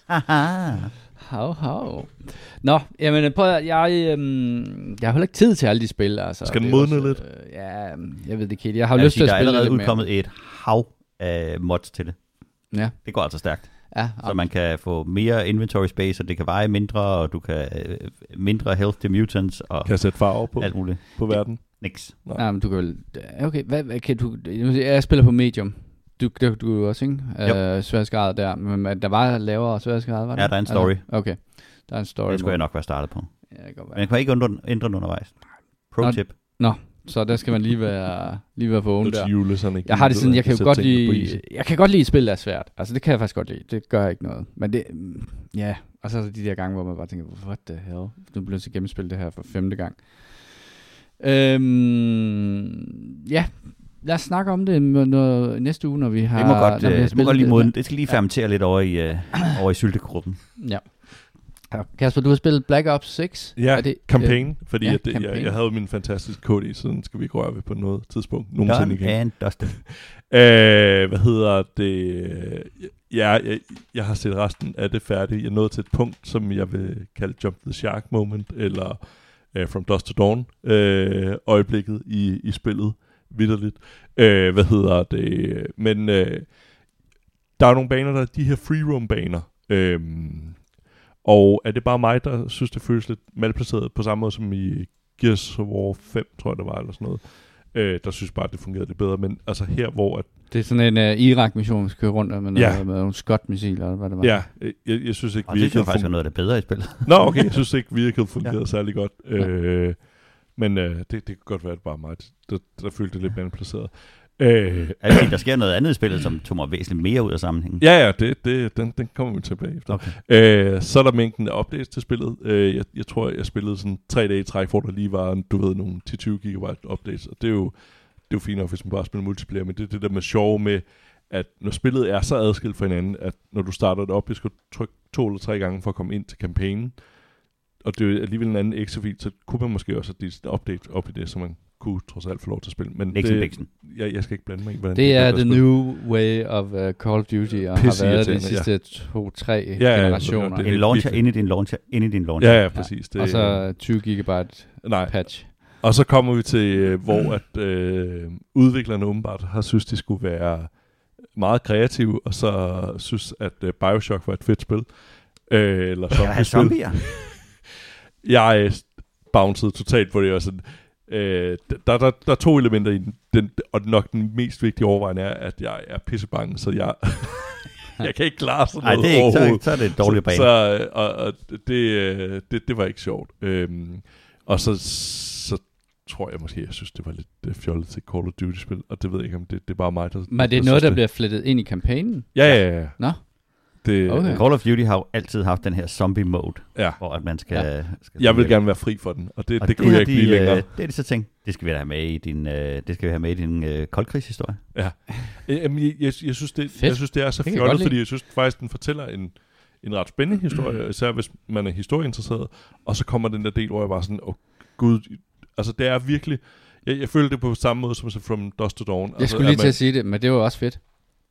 How. Nå, jamen prøv at, jeg har heller ikke tid til alle de spil, altså. Skal den modne lidt? Ja, jeg ved det ikke helt. Jeg har lyst til at spille lidt mere. Der er allerede udkommet et hav af mods til det. Ja. Det går altså stærkt. Ja, så man kan få mere inventory space, og det kan veje mindre, og du kan mindre health to mutants, og kan sætte farver på alt muligt. På verden. Niks. Ja, men du kan vel. Okay, hvad kan du? Jeg spiller på medium. Du også, ikke? Sværhedsgrad der. Men der var lavere sværhedsgrad, var det? Ja, der er en story. Okay. Der er en story. Det skulle jeg nok være startet på. Ja, det kan være. Men jeg kan ikke ændre den undervejs. Pro-tip. Nå, så der skal man lige være på oven der. Jule, sådan jeg har det sådan, jeg kan godt lide et spil, der er svært. Altså, det kan jeg faktisk godt lide. Det gør ikke noget. Men det, ja. Og så er der de der gange, hvor man bare tænker, what the hell? Nu bliver jeg til at gennemspille det her for 5. gang. Ja. Lad os snakke om det næste uge, når vi har. Det må godt lige moden. Det skal lige fermentere lidt over i syltegruppen. Ja. Kasper, du har spillet Black Ops 6. Ja, er det, campaign, fordi ja, at campaign. jeg havde min fantastiske KD, siden skal vi ikke røre ved på noget tidspunkt. Nogensinde igen. And dusted. Hvad hedder det? Ja, jeg har set resten af det færdigt. Jeg er nået til et punkt, som jeg vil kalde Jump the Shark moment, eller From Dusk to Dawn øjeblikket i spillet. Vitterligt. Hvad hedder det? Men der er nogle baner, der er de her free roam baner. Og er det bare mig, der synes, det føles lidt malplaceret på samme måde som i Gears of War 5, tror jeg det var, eller sådan noget. Der synes bare, det fungerede lidt bedre. Men altså her, hvor... Det er sådan en Irak-mission, vi skal køre rundt med, med nogle Scott-missiler, eller hvad det var. Ja, jeg synes ikke... Og det synes jeg faktisk er noget af det bedre i spillet. Nå, okay, jeg synes ikke, Vehicle fungerede særlig godt. Men det kan godt være, at det bare mig, der følte det lidt malplaceret. Altså, der sker noget andet i spillet, som tog mig væsentligt mere ud af sammenhængen. Ja, den kommer vi tilbage efter. Okay. Så er der mængden af updates til spillet. Jeg tror, jeg spillede sådan 3 dage i træk, hvor der lige var, nogle 10-20 gigabyte updates. Og det er jo fint nok, hvis man bare spiller multiplayer, men det er det der med sjov med, at når spillet er så adskilt fra hinanden, at når du starter det op, jeg skal trykke 2 eller 3 gange for at komme ind til kampagnen, og det er jo alligevel en anden exit, så kunne man måske også have dit update op i det, så man kunne trods alt få lov til at spille. Men jeg skal ikke blande mig i, hvordan det er the new way of Call of Duty, og har været de sidste 2-3 generationer. En launcher ind i din launcher. Ja, præcis. Det, og så 20 gigabyte patch. Og så kommer vi til, hvor at udviklerne åbenbart har synes, de skulle være meget kreative, og så synes, at Bioshock var et fedt spil. Eller zombier. Jeg bouncede totalt på det, og sådan... Der er 2 elementer i den, og nok den mest vigtige overvejende er, at jeg er pissebange, så jeg kan ikke klare sådan noget. Nej, det er ikke, så er det en dårlig bane. Og det var ikke sjovt. Og så tror jeg måske, jeg synes, det var lidt fjollet til Call of Duty-spil, og det ved jeg ikke, om det er bare mig, der... Men det er noget, der bliver flettet ind i kampagnen? Ja. Nå? Okay. Call of Duty har jo altid haft den her zombie mode, hvor at man skal jeg vil gerne være fri for den, og det kunne jeg ikke blive længere. Det er det så tænkt. Det skal vi da have med i din koldkrigshistorie. Ja. Jeg synes det er så fjollet, fordi jeg synes faktisk den fortæller en ret spændende historie, især hvis man er historieinteresseret, og så kommer den der del, hvor jeg bare sådan, gud, altså det er virkelig, jeg føler det på samme måde som From Dusk to Dawn. Jeg skulle lige til at sige det, men det var også fedt.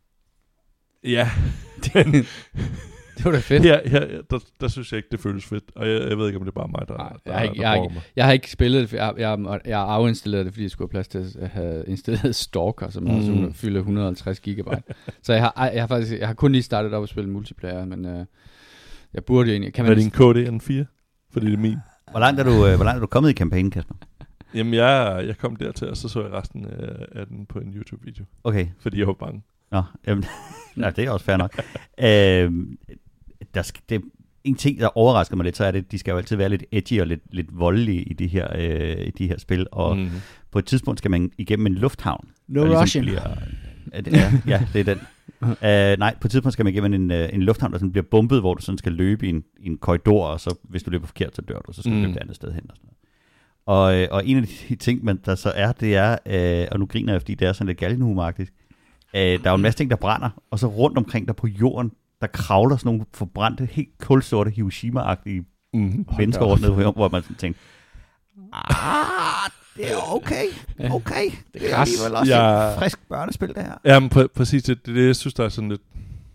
Ja. Det var da fedt. Her der synes jeg ikke, det føles fedt. Og jeg ved ikke, om det er bare mig, der jeg har ikke spillet det. Jeg har afinstalleret det, fordi jeg skulle have plads til at have installeret Stalker, som også fylder 150 gigabyte. Så jeg har kun lige startet op at spille multiplayer, men jeg burde egentlig... Hvad er din KD en 4? Fordi det er min. Hvor langt er du kommet i kampagnen, Kasper? Jamen, jeg kom dertil, og så jeg resten af den på en YouTube-video. Okay. Fordi jeg var bange. Nå, nej, det er også fair nok. Det en ting, der overrasker mig lidt, så er det, at de skal jo altid være lidt edgy og lidt voldelige i de her spil, og på et tidspunkt skal man igennem en lufthavn. No Russian. Ja, det er den. Nej, på et tidspunkt skal man igennem en lufthavn, der sådan bliver bumpet, hvor du sådan skal løbe i en korridor, og så hvis du løber forkert, så dør du, så skal du løbe et andet sted hen. Og sådan noget. Og en af de ting, der så er, det er, og nu griner jeg, fordi det er sådan lidt galgenhumagtigt, der er jo en masse ting, der brænder, og så rundt omkring der på jorden, der kravler sådan nogle forbrændte, helt kulsorte Hiroshima-agtige mennesker over ned på jorden, hvor man sådan tænker, det er okay. Det er alligevel også et frisk børnespil, det her. Ja, men præcis, det jeg synes, der er sådan lidt,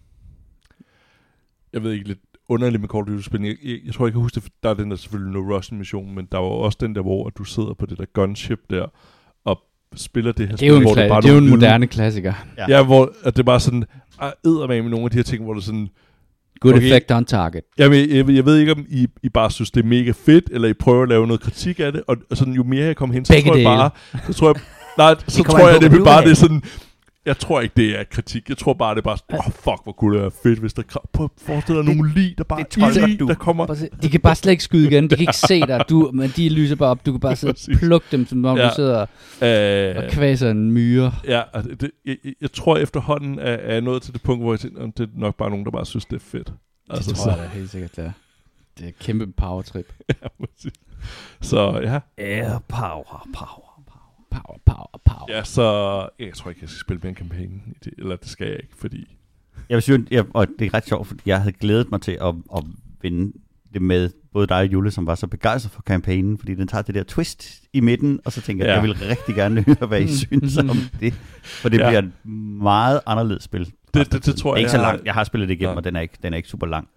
jeg ved ikke, lidt underligt med Call of Duty-spil. Jeg tror, jeg kan huske det, der er den der selvfølgelig No Russian-mission, men der var også den der, hvor du sidder på det der gunship der, og spiller det her spil, hvor det bare... Det er jo en moderne klassiker. Ja, hvor at det bare sådan, eddermame med nogle af de her ting, hvor det sådan... Good effect on target. Jamen, jeg ved ikke, om I bare synes, det er mega fedt, eller I prøver at lave noget kritik af det, og sådan, jo mere jeg kommer hen, så tror jeg bare... Så tror jeg, det er bare det sådan... Jeg tror ikke, det er kritik. Jeg tror bare, det er bare fuck, hvor kunne det være fedt, hvis der forestiller nogle lig, der bare der kommer... De kan bare slet ikke skyde igen. De kan ikke se dig. Men de lyser bare op. Du kan bare sidde og plukke dem, som om du sidder og kvæser en myre. Ja, jeg tror efterhånden er nået til det punkt, hvor jeg tænker, det er nok bare nogen, der bare synes, det er fedt. Altså, det tror jeg da helt sikkert, det er. Det er et kæmpe power-trip. Ja, præcis. Så ja. Air power. Ja, så jeg tror ikke, jeg skal spille med en kampagne. Eller det skal jeg ikke, fordi... Jeg vil sige, og det er ret sjovt, fordi jeg havde glædet mig til at vinde det med både dig og Jule, som var så begejstret for kampagnen, fordi den tager det der twist i midten, og så tænker jeg, jeg vil rigtig gerne høre, hvad I synes om det. For det bliver et meget anderledes spil. Det tror jeg. Det er ikke så langt. Jeg har spillet det igennem, og den er ikke super lang.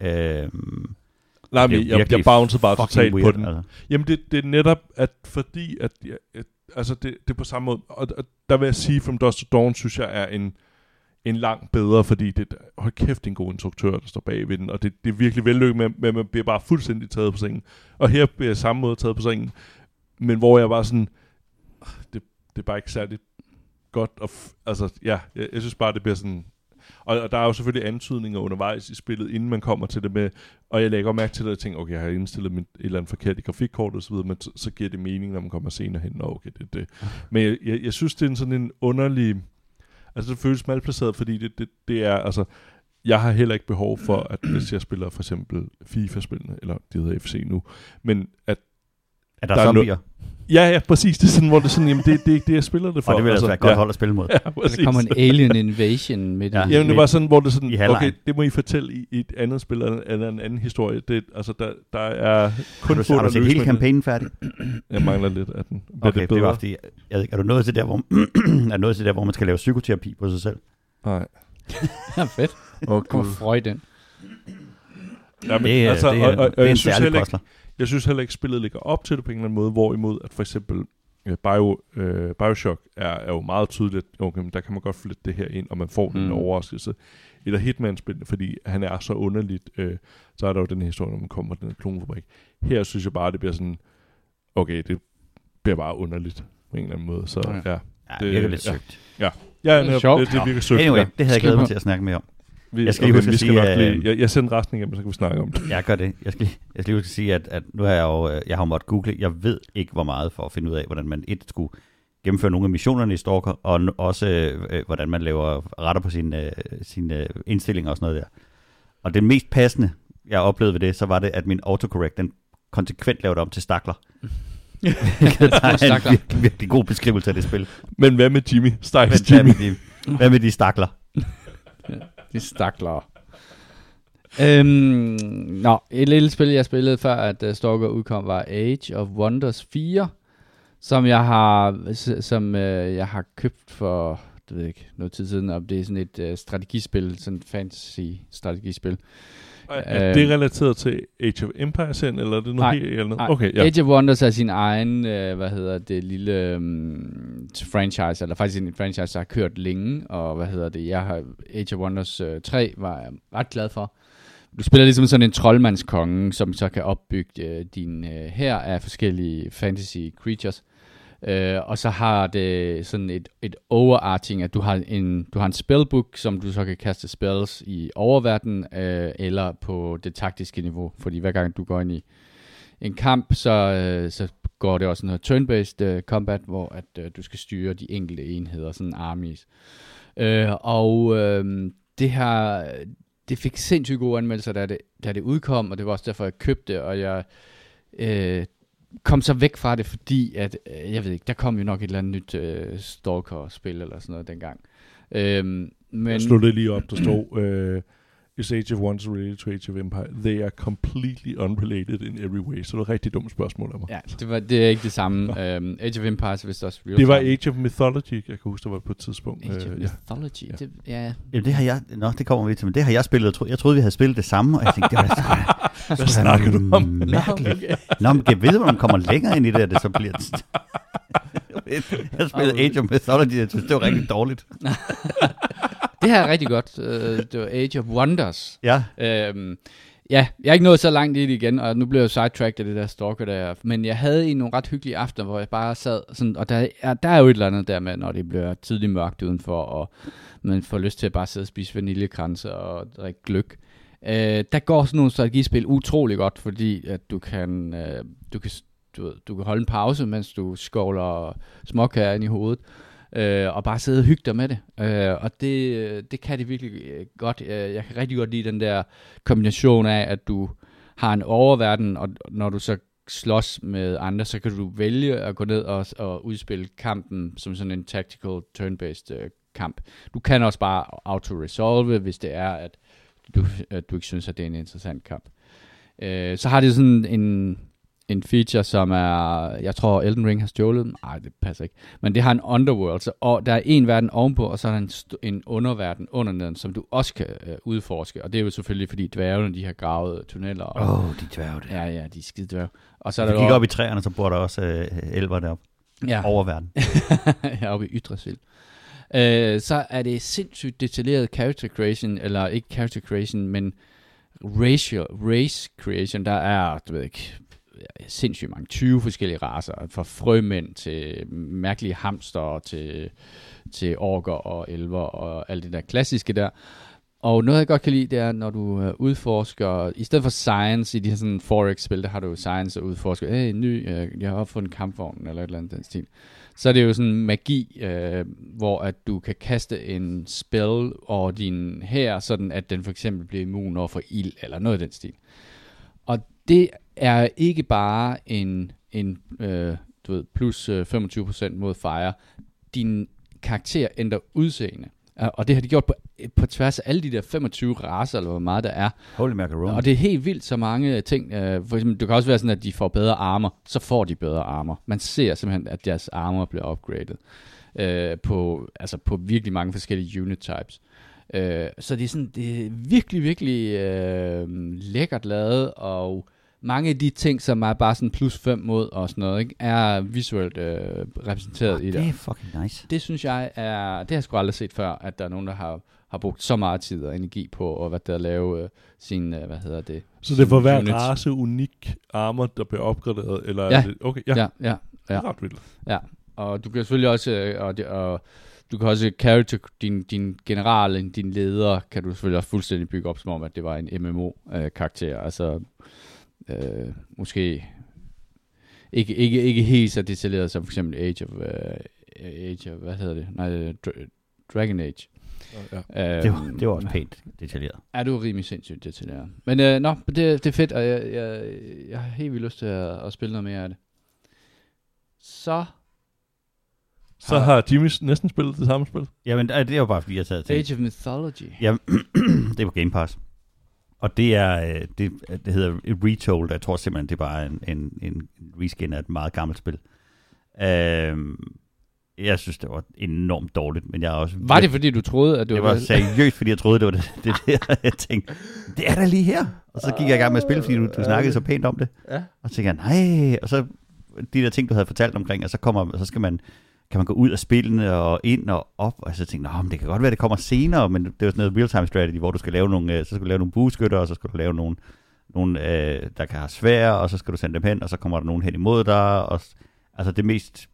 Nej, men jeg bouncede bare totalt på den. Altså. Jamen, det er netop, at fordi, at altså det er på samme måde, og der vil jeg sige, From Dusk to Dawn, synes jeg er en langt bedre, fordi det hold kæft, en god instruktør, der står bag ved den, og det er virkelig vellykket med, at man bliver bare fuldstændig taget på sengen. Og her bliver jeg samme måde taget på sengen, men hvor jeg var sådan, det er bare ikke særlig godt, og altså, ja, jeg synes bare, det bliver sådan, og der er jo selvfølgelig antydninger undervejs i spillet, inden man kommer til det med, og jeg lægger også mærke til det, og jeg tænker, okay, jeg har indstillet et eller andet forkert i grafikkortet og så videre, men så giver det mening, når man kommer senere hen, og okay, det. Men jeg synes, det er sådan en underlig, altså det føles malplaceret, fordi det er, altså, jeg har heller ikke behov for, at hvis jeg spiller for eksempel FIFA-spillene, eller det hedder FC nu, men at der er zombier? Ja, præcis. Det er sådan, hvor det er sådan, jamen det er ikke det, jeg spiller det for. Og det vil altså være godt hold at spille mod. Ja, der kommer en alien invasion med det. Jamen det var sådan, hvor det er sådan, okay, det må I fortælle i et andet spil, eller en anden historie. Det, altså, der er kun få, har du set hele kampagnen færdig? Jeg mangler lidt af den. Okay, det var fordi, er du nået til der, hvor man skal lave psykoterapi på sig selv? Nej. Ja, fedt. Kommer Freud den. Ja, men, det er en særlig postler. Jeg synes heller ikke, spillet ligger op til det på en eller anden måde, hvorimod at for eksempel Bioshock er jo meget tydeligt, okay, der kan man godt flytte det her ind, og man får en overraskelse. Eller Hitman-spillet, fordi han er så underligt, så er der jo den her historie, når man kommer fra den klonfabrik. Her synes jeg bare, det bliver sådan, okay, det bliver bare underligt på en eller anden måde. Så ja. Det virker lidt søgt. Ja, det virker søgt. Anyway, det havde jeg glædet mig til at snakke mere om. Jeg skal lige huske at sige, jeg sender resten igennem, så kan vi snakke om det. Jeg gør det. Jeg skal lige huske at sige, at nu har jeg har måttet google. Jeg ved ikke, hvor meget for at finde ud af, hvordan man skulle gennemføre nogle af missionerne i Stalker, og også hvordan man laver retter på sine indstillinger og sådan noget der. Og det mest passende, jeg oplevede ved det, så var det, at min autocorrect, den konsekvent lavede om til stakler. Der er en virkelig god beskrivelse af det spil. Men hvad med Jimmy? Stakkels Jimmy. Hvad med de stakler? De stakler. Et lille spil, jeg spillede før, at Stalker udkom, var Age of Wonders 4, som jeg har købt for, det ved jeg ikke, noget tid siden, og det er sådan et strategispil, sådan et fantasy strategispil. Er det relateret til Age of Empires, eller er det noget helt eller noget? Okay, ja. Age of Wonders er sin egen, lille franchise, eller faktisk en franchise, der har kørt længe, og jeg har Age of Wonders 3, var jeg ret glad for. Du spiller ligesom sådan en troldmandskonge, som så kan opbygge din hær af forskellige fantasy creatures. Og så har det sådan et overarching, at du har en spellbook, som du så kan kaste spells i oververdenen, eller på det taktiske niveau. Fordi hver gang du går ind i en kamp, så går det også noget turn-based combat, hvor at du skal styre de enkelte enheder, sådan armies. Det fik sindssygt gode anmeldelser, da det udkom, og det var også derfor, jeg købte det, og jeg kom så væk fra det, fordi at, jeg ved ikke, der kom jo nok et eller andet nyt Stalker-spil eller sådan noget dengang. Men jeg slog det lige op, der stod, is Age of Wonders related to Age of Empire? They are completely unrelated in every way. Så det var et rigtig dumt spørgsmål af mig. Ja, det er ikke det samme. Age of Empires er vist også real. Det var Age of Mythology, jeg kan huske, der var på et tidspunkt. Age of Mythology? Ja. Jamen, det har jeg, det kommer vi til, men det har jeg spillet. Jeg troede, vi havde spillet det samme, og jeg tænkte, det var hvad snakker du om? Mærkeligt. Nå, men jeg ved, om man kommer længere ind i det, så bliver det. Jeg spillede Age of Mythology, jeg synes, det var rigtig dårligt. Det her er rigtig godt. Det var Age of Wonders. Ja. Jeg er ikke nået så langt i det igen, og nu blev jeg sidetracked af det der Stalker der. Men jeg havde nogle ret hyggelige aftener, hvor jeg bare sad sådan, og der er jo et eller andet der med, når det bliver tidligt mørkt udenfor, og man får lyst til at bare sidde og spise vaniljekranse og drikke gløgg. Der går sådan nogle strategispil utrolig godt, fordi at du kan holde en pause, mens du skovler småkager ind i hovedet. Og bare sidde og hygge dig med det. Og det kan det virkelig godt. Jeg kan rigtig godt lide den der kombination af, at du har en oververden, og når du så slås med andre, så kan du vælge at gå ned og udspille kampen som sådan en tactical turn-based kamp. Du kan også bare auto-resolve, hvis det er, at du ikke synes, at det er en interessant kamp. Så har det sådan en feature, som er, jeg tror Elden Ring har stjålet. Nej, det passer ikke. Men det har en underworld, og der er en verden ovenpå, og så er der en underverden under den, som du også kan udforske. Og det er jo selvfølgelig, fordi dværgene, de har gravet tunneller. De dværge det. Ja, de er skide dværge. Og så er der der gik op i træerne, så bor der også elver deroppe. Ja. Over verden. Heroppe i Yggdrasil. Så er det sindssygt detaljeret character creation, eller ikke character creation, men race creation. Der er, du ved ikke, sindssygt mange, 20 forskellige racer, fra frømænd til mærkelige hamster, til orker og elver og alt det der klassiske der. Og noget jeg godt kan lide, det er, når du udforsker, i stedet for science i de her sådan 4X-spil, der har du science og udforsker, jeg har opfundet kampvognen eller et eller andet den stil. Så er det jo sådan magi, hvor at du kan kaste en spell over din hær, sådan at den for eksempel bliver immun over for ild eller noget af den stil. Og det er ikke bare en du ved, plus 25% mod fire. Din karakter ændrer udseende. Og det har de gjort på tværs af alle de der 25 racer, eller hvor meget der er. Holy macaroni. Og det er helt vildt så mange ting. For eksempel, det kan også være sådan, at de får bedre armor. Så får de bedre armor. Man ser simpelthen, at deres armor bliver upgraded. På virkelig mange forskellige unit types. Så det er sådan, det er virkelig, virkelig lækkert lavet, og mange af de ting, som er bare sådan plus 5 mod og sådan noget, ikke, er visuelt repræsenteret i det. Det er fucking nice. Det synes jeg det har jeg sgu aldrig set før, at der er nogen, der har brugt så meget tid og energi på at lave sin, Så det er for hver race unik armor, der bliver opgraderet, eller ja. Det, okay, ja. Det er ret vildt. Ja, og du kan selvfølgelig også, og du kan også character, din general, din leder, kan du selvfølgelig også fuldstændig bygge op, som om, at det var en MMO-karakter. Altså, måske ikke helt så detaljeret som for eksempel Age of hvad hedder det? Nej, Dragon Age. Ja. Det var også pænt detaljeret. Ja, det var rimelig sindssygt detaljeret. Men det er fedt, og jeg har helt vildt lyst til at spille noget mere af det. Så har Jimmy næsten spillet det samme spil? Jamen, det er jo bare fordi, jeg taget til. Age of Mythology. Jamen, det er på Game Pass. Og det er, det hedder Retold. Jeg tror simpelthen, det er bare en reskin af et meget gammelt spil. Jeg synes, det var enormt dårligt, men jeg er også... Var det, fordi du troede, at det var... Det var seriøst, fordi jeg troede, det var det der. Jeg tænkte, det er der lige her. Og så gik jeg i gang med at spille, fordi du snakkede så pænt om det. Ja. Og så tænkte jeg, nej. Og så de der ting, du havde fortalt omkring, og så kan man gå ud af spillene og ind og op, og så tænkte jeg, det kan godt være, det kommer senere, men det er jo sådan noget real-time strategy, hvor du skal lave nogle bueskytter, og så skal du lave nogle der kan have svær, og så skal du sende dem hen, og så kommer der nogen hen imod dig, og altså det mest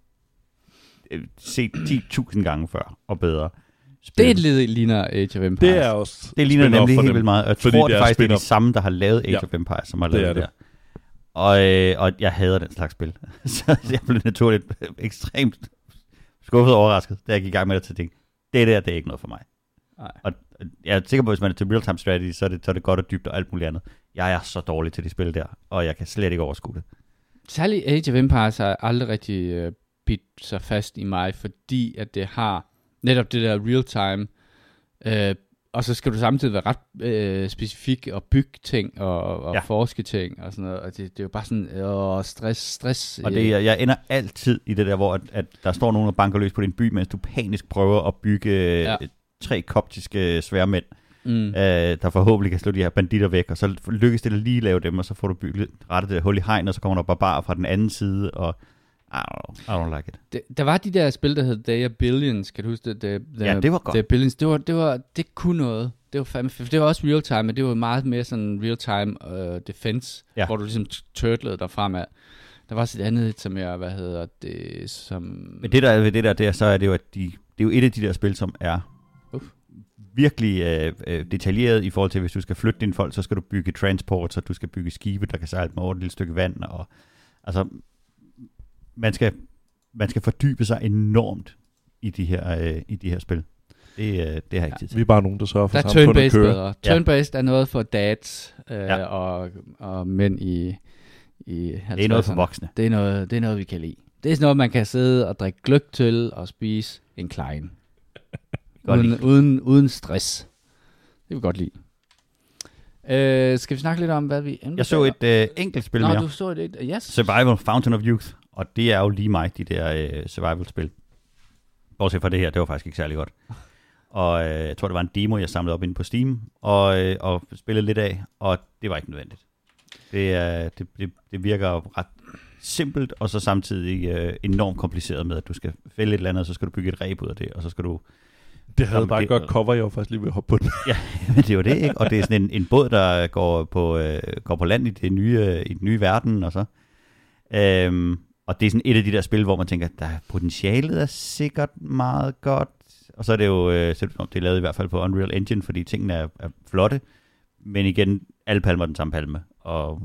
set 10.000 gange før, og bedre. Det ligner Age of Empires. Det er også det ligner nemlig helt vildt meget, og jeg tror, det er faktisk de samme, der har lavet Age of Empires, som har lavet det der. Og jeg hader den slags spil, så jeg blev naturligt ekstremt skuffet og overrasket, da jeg gik i gang med det til ting. Det er ikke noget for mig. Nej. Og jeg er sikker på, at hvis man er til real-time strategy, så er det godt og dybt og alt muligt andet. Jeg er så dårlig til de spil der, og jeg kan slet ikke overskue det. Særligt Age of Empires har aldrig rigtig bidt sig fast i mig, fordi at det har netop det der real-time, og så skal du samtidig være ret specifik og bygge ting og forske ting og sådan noget. Og det er jo bare sådan stress. Og jeg ender altid i det der, hvor at der står nogen og banker løs på din by, mens du panisk prøver at bygge 3 koptiske sværmænd, der forhåbentlig kan slå de her banditter væk, og så lykkes det at lige lave dem, og så får du bygget rettet det hul i hegn, og så kommer der barbarer fra den anden side, og I don't like it. Der var de der spil, der hed Day of Billions, kan du huske det? Ja, det var godt. Day of Billions, det kunne noget. Det var fandme fedt. Det var også real time, men det var meget mere sådan real time defense, hvor du ligesom turtlede dig fremad. Der var også et andet, som som... Men det der er ved det der, så er det jo, at det er jo et af de der spil, som er virkelig detaljeret i forhold til, hvis du skal flytte dine folk, så skal du bygge transport, så du skal bygge skibe, der kan sejle med over et lille stykke vand, og altså man skal fordybe sig enormt i de her spil. Det har jeg ikke tid til. Vi er bare nogen, der sørger for samfundet at køre. Bedre. Turn-based er noget for dads og mænd i 50'erne. Det er noget for voksne. Det er noget, vi kan lide. Det er sådan noget, man kan sidde og drikke gløgg til og spise en klein. uden stress. Det vil vi godt lide. Skal vi snakke lidt om, hvad vi... Jeg så et enkelt spil mere. Du så et... Yes. Survival Fountain of Youth. Og det er jo lige mig, de der survival-spil. Bortset fra det her, det var faktisk ikke særlig godt. Og jeg tror, det var en demo, jeg samlede op inde på Steam, og spillede lidt af, og det var ikke nødvendigt. Det virker ret simpelt, og så samtidig enormt kompliceret med, at du skal fælde et eller andet, og så skal du bygge et ræb ud af det, og så skal du... Det havde bare godt cover, jeg var faktisk lige ved at hoppe på den. Ja, men det er jo det, ikke? Og det er sådan en båd, der går på land i den nye verden, og så... og det er sådan et af de der spil, hvor man tænker, der potentialet er sikkert meget godt. Og så er det jo, det er lavet i hvert fald på Unreal Engine, fordi tingene er flotte. Men igen, alle palmer den samme palme. Og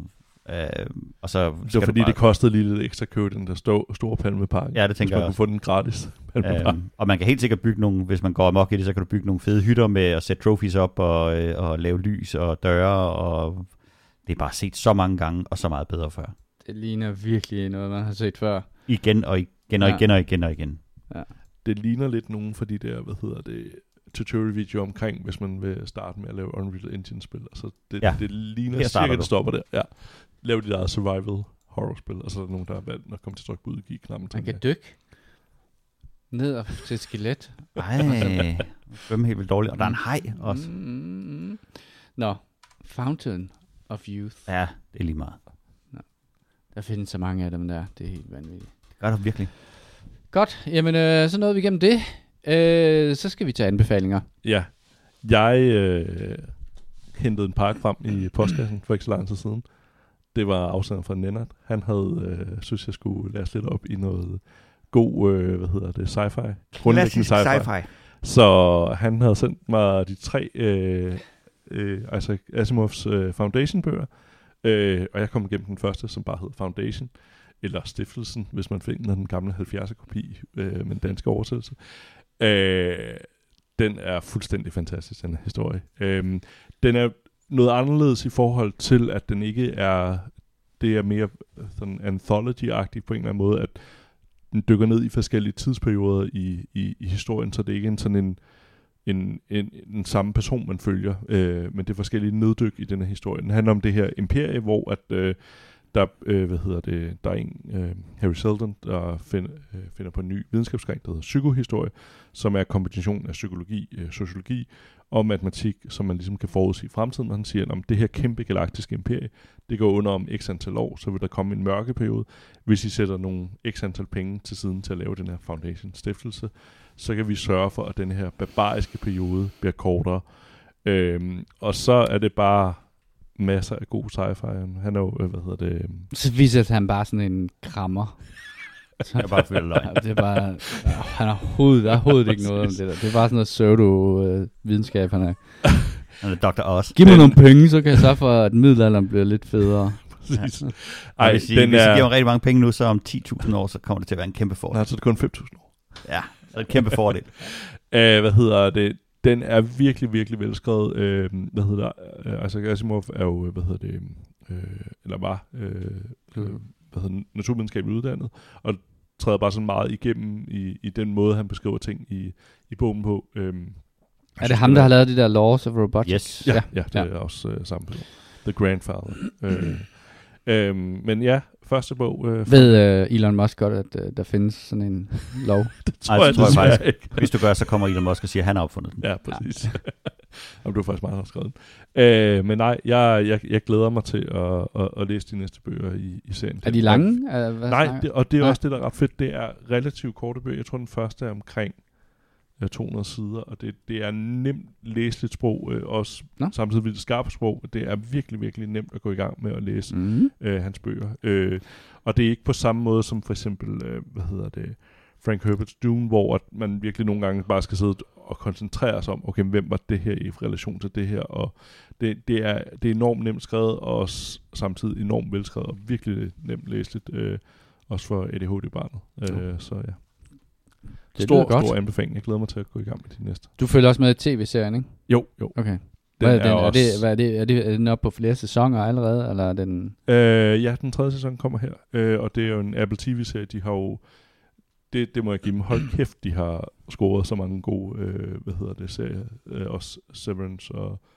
så det var fordi, det kostede lige lidt ekstra at købe den der store palmepakke. Ja, det tænker jeg også. Hvis man kunne få den gratis palmepakke. Og man kan helt sikkert bygge nogle, hvis man går amok i det, så kan du bygge nogle fede hytter med at sætte trophies op og lave lys og døre. Og det er bare set så mange gange, og så meget bedre før. Det ligner virkelig noget, man har set før. Igen og igen og igen og igen og igen. Ja. Det ligner lidt nogen for de der, tutorial-video omkring, hvis man vil starte med at lave Unreal Engine-spil. Altså, det ligner cirka, det stopper der. Ja. Lav dit eget survival horror-spil, og så er der nogen, der er valgt at komme til tryk på udgive knappen. Man kan dykke ned og til et skelet. Ej, svømme helt vildt dårligt. Og der er en haj også. Nå, Fountain of Youth. Ja, det er lige meget. Nå. Der findes så mange af dem der. Det er helt vanvittigt. Det gør der virkelig. Godt, jamen så nåede vi igennem det. Så skal vi tage anbefalinger. Ja, jeg hentede en pakke frem i postkassen for ikke så lang tid siden. Det var afsenderen fra Nennert. Han havde, synes jeg skulle læse lidt op i noget god, sci-fi. Klassisk sci-fi. Så han havde sendt mig de 3 Isaac Asimovs Foundation-bøger. Og jeg kom igennem den første, som bare hed Foundation. Eller Stiftelsen, hvis man finder den gamle 70'er-kopi med en dansk oversættelse. Den er fuldstændig fantastisk, den her historie. Den er noget anderledes i forhold til, at den ikke er... Det er mere sådan anthology-agtigt på en eller anden måde, at den dykker ned i forskellige tidsperioder i historien, så det er ikke sådan en samme person, man følger, men det er forskellige neddyk i den her historie. Den handler om det her imperie, hvor at... Der er en, Harry Seldon, der finder på en ny videnskabsgren, der hedder psykohistorie, som er en kombination af psykologi, sociologi og matematik, som man ligesom kan forudsige i fremtiden, når han siger, at det her kæmpe galaktiske imperie, det går under om x antal år, så vil der komme en mørkeperiode. Hvis I sætter nogle x antal penge til siden til at lave den her Foundation-stiftelse, så kan vi sørge for, at den her barbariske periode bliver kortere. Og så er det bare masser af god sci-fi. Han er jo, Så viser han bare sådan en krammer. Så jeg bare føler løgn. Det er bare... Han har overhovedet ikke noget om det der. Det er bare sådan noget pseudo-videnskab, han er. Han er Dr. Oz. Giv mig nogle penge, så kan jeg sørge for, at middelalderen bliver lidt federe. Præcis. Ja. Ej, hvis I giver rigtig mange penge nu, så om 10.000 år, så kommer det til at være en kæmpe fordel. Nej, så er det kun 5.000 år. Ja, så er det en kæmpe fordel. Den er virkelig, virkelig velskrevet. Isaac Asimov er jo, naturvidenskabeligt uddannet, og træder bare sådan meget igennem i den måde, han beskriver ting i bogen på. Er det ham, der har lavet de der Laws of Robotics? Yes. Ja, det er også samme person. The Grandfather. Men ja, første bog... Ved Elon Musk godt, at der findes sådan en lov? Det tror jeg faktisk ikke. Hvis du gør, så kommer Elon Musk og siger, at han har opfundet den. Ja, præcis. Jamen, du er faktisk meget har skrevet den. Men nej, jeg glæder mig til at læse de næste bøger i serien. Er de lange? Nej, og det er også det, der er ret fedt. Det er relativt korte bøger. Jeg tror, den første er omkring 200 sider, og det er nemt læseligt sprog, også samtidig vildt skarpt sprog. Det er virkelig, virkelig nemt at gå i gang med at læse hans bøger. Og det er ikke på samme måde som for eksempel, Frank Herbert's Dune, hvor at man virkelig nogle gange bare skal sidde og koncentrere sig om, okay, hvem var det her i relation til det her, og det er enormt nemt skrevet, og også samtidig enormt velskrevet, og virkelig nemt læseligt, også for ADHD-barnet. Så ja. Stor anbefaling. Jeg glæder mig til at gå i gang med de næste. Du følger også med i tv-serien, ikke? Jo. Okay. Er den oppe på flere sæsoner allerede, eller er den... Ja, den 3. sæson kommer her, og det er jo en Apple TV-serie. De har jo... Det må jeg give dem. Hold kæft, de har scoret så mange gode, serier. Også Severance og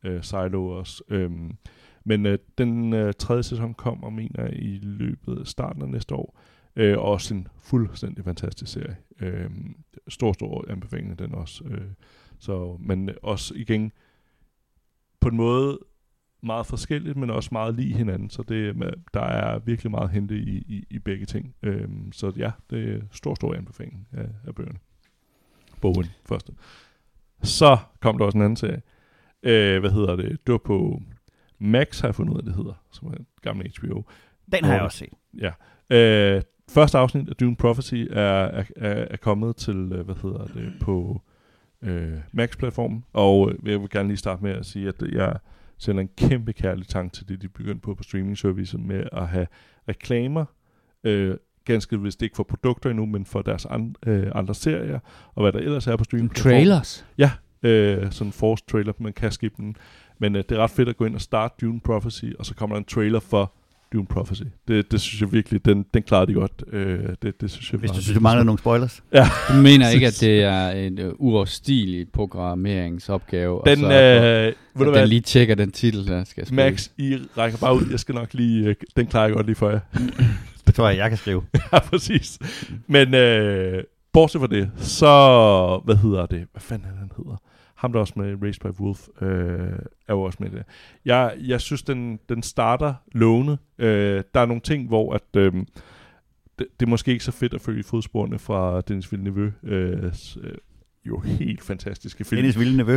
Silo også. Men den tredje sæson kommer, mener jeg, i løbet af starten af næste år. Også en fuldstændig fantastisk serie. Stor anbefaling af den også. Men også igen, på en måde meget forskelligt, men også meget lige hinanden. Så der er virkelig meget at hente i begge ting. Så ja, det er stor anbefaling af bøgerne. Bogen første. Så kom der også en anden serie. Det var på Max, har jeg fundet ud af, det hedder, som er en gammel HBO. Den har jeg også set. Ja. Første afsnit af Dune Prophecy er kommet til, på Max-platformen, og jeg vil gerne lige starte med at sige, at jeg sender en kæmpe kærlig tanke til det, de begyndte på streaming-servicen med at have reklamer, ganske vist ikke for produkter endnu, men for deres andre serier, og hvad der ellers er på streaming-platformen. Trailers? Ja, sådan en forced trailer, man kan skippe den. Men det er ret fedt at gå ind og starte Dune Prophecy, og så kommer der en trailer for Dune Prophecy. Det synes jeg virkelig, den klarede de godt. Det synes jeg. Hvis du synes, du mangler nogle spoilers. Ja. Du mener ikke, at det er en uoverstigelig programmeringsopgave? Den lige tjekker den titel, der skal spille. Max, I rækker bare ud. Jeg skal nok lige... den klarer jeg godt lige for jer. Det tror jeg kan skrive. Ja, præcis. Men bortset fra det, så... Hvad fanden han hedder? Ham der også med Raised by Wolf er jo også med det. Jeg synes, den starter lovende. Der er nogle ting, hvor at, det er måske ikke så fedt at følge i fodsporene fra Denis Villeneuve. Jo helt fantastiske film. Denis Villeneuve.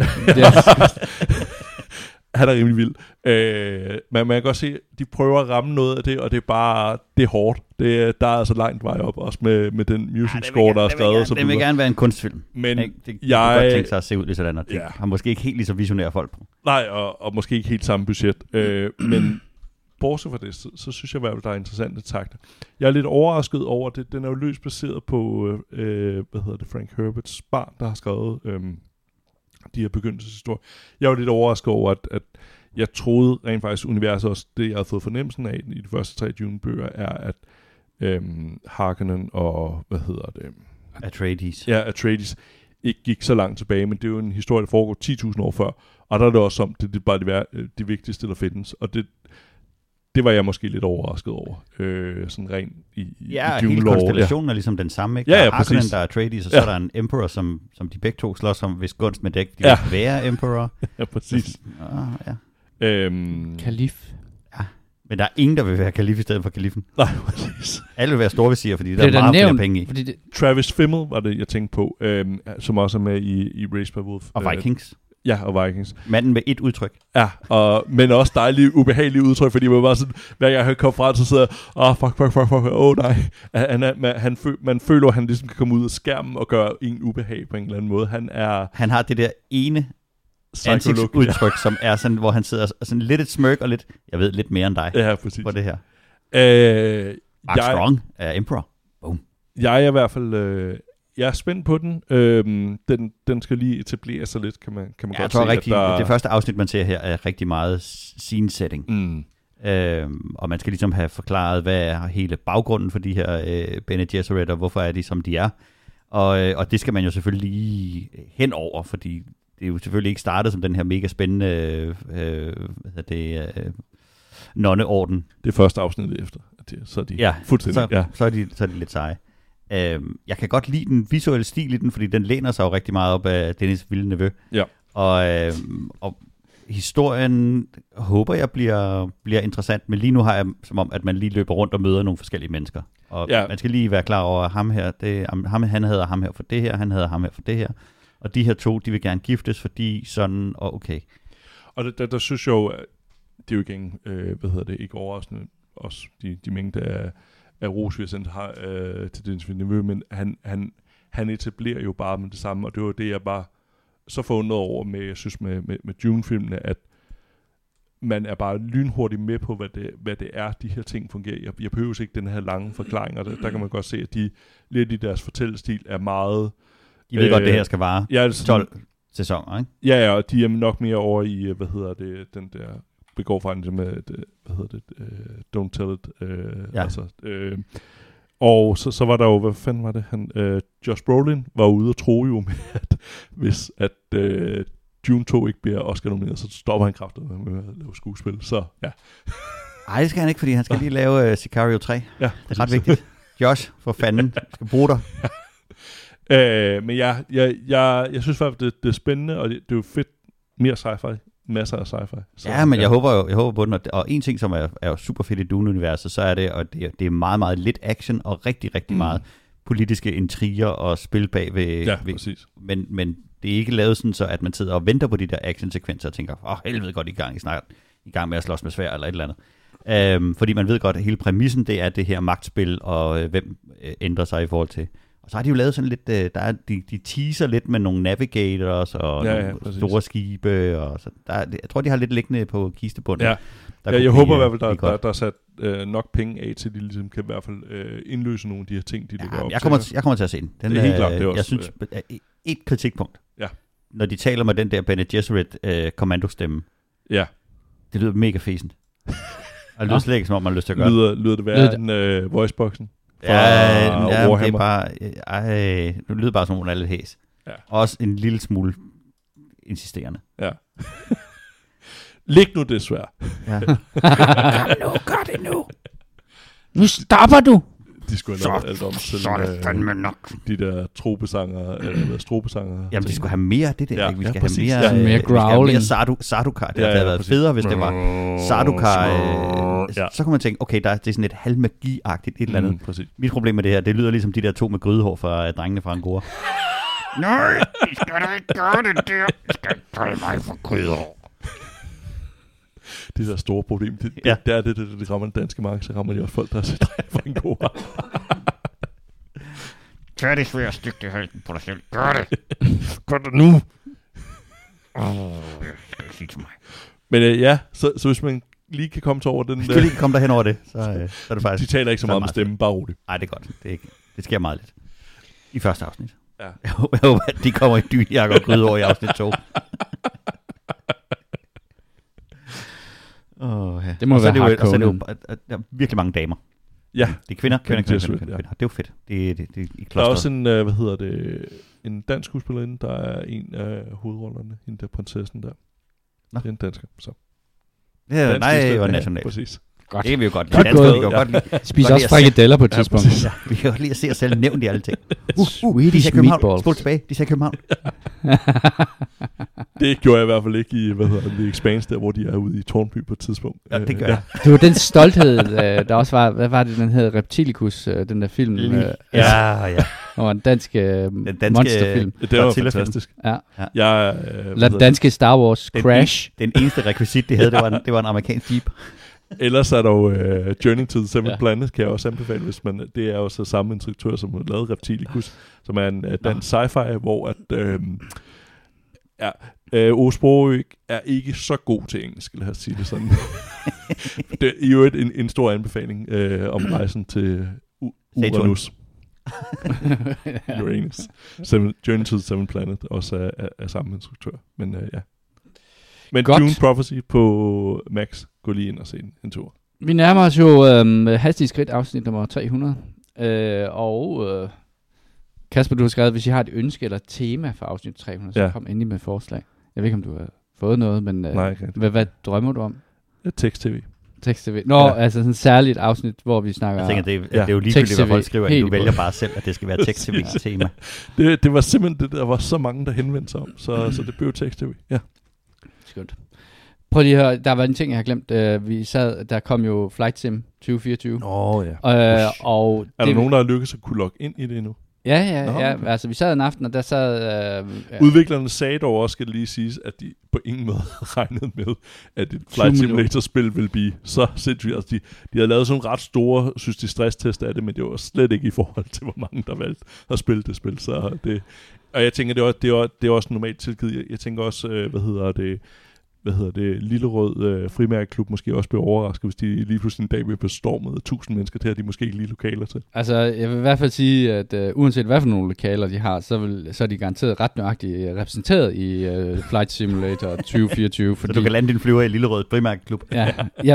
Han er rimelig vild. Men man kan godt se, at de prøver at ramme noget af det, og det er hårdt. Der er altså langt vej op, også med den music score, der er skrevet. Det vil gerne være en kunstfilm. Men det kunne godt tænke sig at se ud lige sådan, og det har måske ikke helt lige så visionære folk på. Nej, og måske ikke helt samme budget. Men bortset fra det, så synes jeg, at der er interessante takter. Jeg er lidt overrasket over det. Den er jo løst baseret på, Frank Herberts barn, der har skrevet de her begyndelseshistorier. Jeg var lidt overrasket over, at jeg troede rent faktisk universet også, det jeg havde fået fornemmelsen af i de første 3 Dune-bøger, er at Harkonnen og, Atreides ikke gik så langt tilbage, men det er jo en historie, der foregår 10.000 år før, og der er det også som, det er bare det vigtigste, der findes, og det var jeg måske lidt overrasket over, sådan rent i hele konstellationen er ligesom den samme, ikke? Ja, der er Harkonnen, præcis. der er Atreides, og så er der en Emperor, som de begge to slås om, hvis gunst med dæk, de vil være Emperor. Ja, præcis. Kalif. Ja, men der er ingen, der vil være kalif i stedet for kalifen. Nej, præcis. Alle vil være storvisirer, fordi der er meget flere penge i. Travis Fimmel var det, jeg tænkte på, som også er med i Raised by Wolf. Og Vikings. Ja, og Vikings. Manden med et udtryk. Ja, men også dejligt ubehagelige udtryk, fordi man bare sådan, hver gang han kommer frem, så sidder fuck, nej. Man føler, at han ligesom kan komme ud af skærmen og gøre en ubehag på en eller anden måde. Han har det der ene ansigtsudtryk, som er sådan, hvor han sidder sådan lidt et smirk og lidt, jeg ved lidt mere end dig. Ja, præcis. På det her. Mark Strong er Emperor. Boom. Jeg er i hvert fald... jeg er spændt på den. Den skal lige etablere sig lidt, kan man godt se. Jeg tror rigtigt, det første afsnit, man ser her, er rigtig meget scene setting. Og man skal ligesom have forklaret, hvad er hele baggrunden for de her Bene Gesserit, og hvorfor er de, som de er. Og det skal man jo selvfølgelig lige hen over, fordi det er jo selvfølgelig ikke startet som den her mega spændende nonneorden. Det første afsnit efter. Så er de fuldstændig. Så er de lidt seje. Jeg kan godt lide den visuelle stil i den, fordi den læner sig jo rigtig meget op af Denis Villeneuve. Ja. Og historien håber jeg bliver interessant, men lige nu har jeg som om, at man lige løber rundt og møder nogle forskellige mennesker. Og man skal lige være klar over, at ham her, han hedder ham her for det her, han hedder ham her for det her. Og de her to, de vil gerne giftes, fordi sådan, og okay. Og der synes jeg jo, det er jo igen, ikke overraskende, også de mængder af ros, vi har sendt til Denis Villeneuve, men han etablerer jo bare med det samme, og det var det, jeg bare så forundret over med, jeg synes med Dune-filmene, at man er bare lynhurtigt med på, hvad det er, de her ting fungerer. Jeg behøver ikke den her lange forklaring, og der kan man godt se, at de lidt i deres fortællestil er meget... I ved godt, det her skal vare 12 sæsoner, ikke? Ja, og de er nok mere over i, den der begår fejlen med, Don't Tell It. Og så var der jo, hvad fanden var det? Josh Brolin var ude og tro jo med, at hvis Dune 2 ikke bliver Oscar-nomineret, så stopper han kraftigt med at lave skuespil. Så ja. Ej, det skal han ikke, fordi han skal lige lave Sicario 3. Ja, det er ret vigtigt. Josh, for fanden, skal bruge dig. Men jeg synes faktisk, det er spændende, og det er jo fedt. Mere sci-fi. Masser af sci-fi. Så, ja, men jeg håber på den. Og en ting, som er super fedt i Dune-universet, så er det, og det er meget, meget lidt action, og rigtig, rigtig meget politiske intriger og spil bag ved. Ja, præcis. Men det er ikke lavet sådan, så at man sidder og venter på de der action-sekvenser og tænker, helvede godt i gang med at slås med sværd eller et eller andet. Fordi man ved godt, at hele præmissen, det er det her magtspil, og hvem ændrer sig i forhold til. Og så har de jo lavet sådan lidt, de teaser lidt med nogle navigators og nogle store skibe, og så jeg tror, de har lidt liggende på kistebunden. Ja, jeg håber i hvert fald, der er sat nok penge af til, de ligesom kan i hvert fald indløse nogle af de her ting, de lægger op til. Jeg kommer til at se den. Det er helt klart, det er også. Jeg synes, et kritikpunkt, ja. Når de taler med den der Bene Gesserit kommandostemme, ja. Det lyder mega fæsent. Og det lyder slet ikke, som om man har lyst til at gøre det. Lyder det værre end voiceboxen? Ja, det er bare... nu lyder bare som om hun er lidt hæs. Ja. Også en lille smule insisterende. Ja. Læg nu det svær. Ja. Gør det nu. Nu stopper du! De skulle have lavet alt om til de der strobesanger. Jamen, de skulle have mere af det der. Vi skal have mere growling. Sardaukar. Det havde været federe, hvis det var Sardaukar. Så kunne man tænke, okay, det er sådan et halvmagi-agtigt et eller andet. Præcis. Mit problem med det her, det lyder ligesom de der 2 med grydehår fra drengene fra Angora. Nej, I skal da ikke gøre det der. I skal ikke kalde mig for grydehår. Det der store problem, det rammer den danske marked, så rammer de også folk, der har set dig for en god. Tør det svært at stykke det halsen på dig selv. Gør det. Gør det nu. Skal jeg sige til mig. Men så hvis man lige kan komme til over den... Hvis du lige kan komme derhen over det, så er det faktisk... De taler ikke så meget med stemmen, bare roligt. Nej, det er godt. Det sker meget lidt. I første afsnit. Ja. Jeg håber, at de kommer i dynjakke og grydehår i afsnit 2. Det må være hardcore. Og så er det jo der er virkelig mange damer. Ja. Det er kvinder. Ja. Det er jo fedt. Det er i klosteret. Der er også en dansk skuespillerinde, der er en af hovedrollerne, hende der prinsessen der. Nå. Det er en dansker, så. Ja, nej, var nationalt. Præcis. Godt. Det kan vi jo godt lide. Danskere, vi kan godt lide. Spiser også frikadeller på et tidspunkt. Ja, vi kan godt lide at se os selv nævnt i alle ting. Swedish meatballs. Spol tilbage. De sagde København. Det gjorde jeg i hvert fald ikke i, The Expanse, der hvor de er ude i Tårnby på et tidspunkt. Ja, det gør jeg. Det var den stolthed, der også var, hvad var det, den hed? Reptilicus, den der film. Ja. Og en dansk monsterfilm. Det var fantastisk. Ja. Den danske Star Wars Crash. Den eneste rekvisit, de havde, det var en amerikansk jeep. Ellers er der jo Journey to the Seventh Planet, kan jeg også anbefale, hvis man... Det er også samme instruktør, som har lavet Reptilicus, som er en dansk sci-fi, hvor at... Ove Sprogøe er ikke så god til engelsk, lad os sige det sådan. Det er jo en stor anbefaling om rejsen til Uranus. Uranus. Journey to the Seventh Planet, også er samme instruktør. Men ja. Men godt. Dune Prophecy på Max, gå lige ind og se en tur. Vi nærmer os jo hastigt skridt afsnit nummer 300. Kasper, du har skrevet, hvis I har et ønske eller tema for afsnit 300, så kom endelig med forslag. Jeg ved ikke, om du har fået noget, men hvad drømmer du om? Tekst-tv. Tekst-tv. Altså sådan et særligt afsnit, hvor vi snakker... Jeg tænker, det er jo ligegyldigt, hvad folk skriver, at du vælger bare selv, at det skal være tekst-tv-tema. Det var simpelthen det, der var så mange, der henvendte sig om, så det blev tekst-tv. Ja. Skønt. Prøv lige at høre, der var en ting, jeg har glemt. Der kom jo Flight Sim 2024. Og er der nogen, der har lykkes at kunne logge ind i det endnu? Ja. Altså, vi sad en aften, og der sad... Udviklerne sagde dog også, skal det lige siges, at de på ingen måde regnede med, at et Flight Simulator-spil ville blive så sindssygt. Altså, de havde lavet sådan ret store, synes de, stresstest af det, men det var slet ikke i forhold til, hvor mange der valgte at spille det spil. Så det, og jeg tænker, det er også normalt tilgivet. Jeg tænker også, Lillerød frimærkeklub måske også bliver overrasket, hvis de lige pludselig en dag bliver bestormet af 1000 mennesker til, at de måske ikke lige lokaler til. Altså, jeg vil i hvert fald sige, at uanset hvad for nogle lokaler de har, så er de garanteret ret nøjagtigt repræsenteret i Flight Simulator 2024. Fordi, så du kan lande din flyver i Lillerød frimærkeklub. Ja,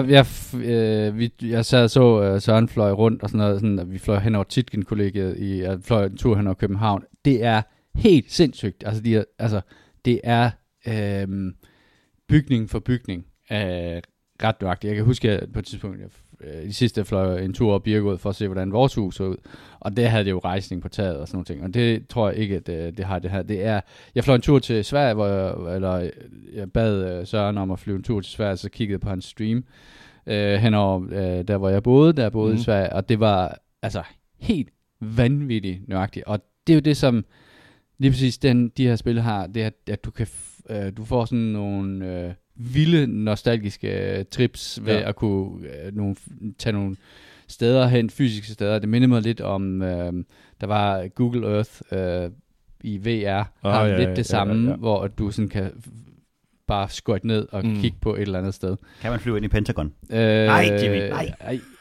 jeg sad og så Søren fløj rundt og sådan noget, sådan, at vi fløj hen over Tietgen-kollegiet, jeg fløj en tur hen over København. Det er helt sindssygt. Altså, det er bygning for bygning ret nøjagtigt. Jeg kan huske, at på et tidspunkt, de sidste fløj en tur op Birkerød for at se, hvordan vores hus så ud. Og der havde det jo rejsning på taget og sådan nogle ting. Og det tror jeg ikke, at det har det her. Det er, jeg fløj en tur til Sverige, hvor jeg bad Søren om at flyve en tur til Sverige, så kiggede på hans stream henover der, hvor jeg boede, i Sverige. Og det var altså helt vanvittigt nøjagtigt. Og det er jo det, som lige præcis de her spil har, det er, at du får sådan nogle vilde nostalgiske trips ved at kunne tage nogle steder hen, fysiske steder. Det minder mig lidt om, der var Google Earth i VR, lidt det samme, hvor du sådan kan bare skøjte ned og kigge på et eller andet sted. Kan man flyve ind i Pentagon? Nej, Jimmy, nej.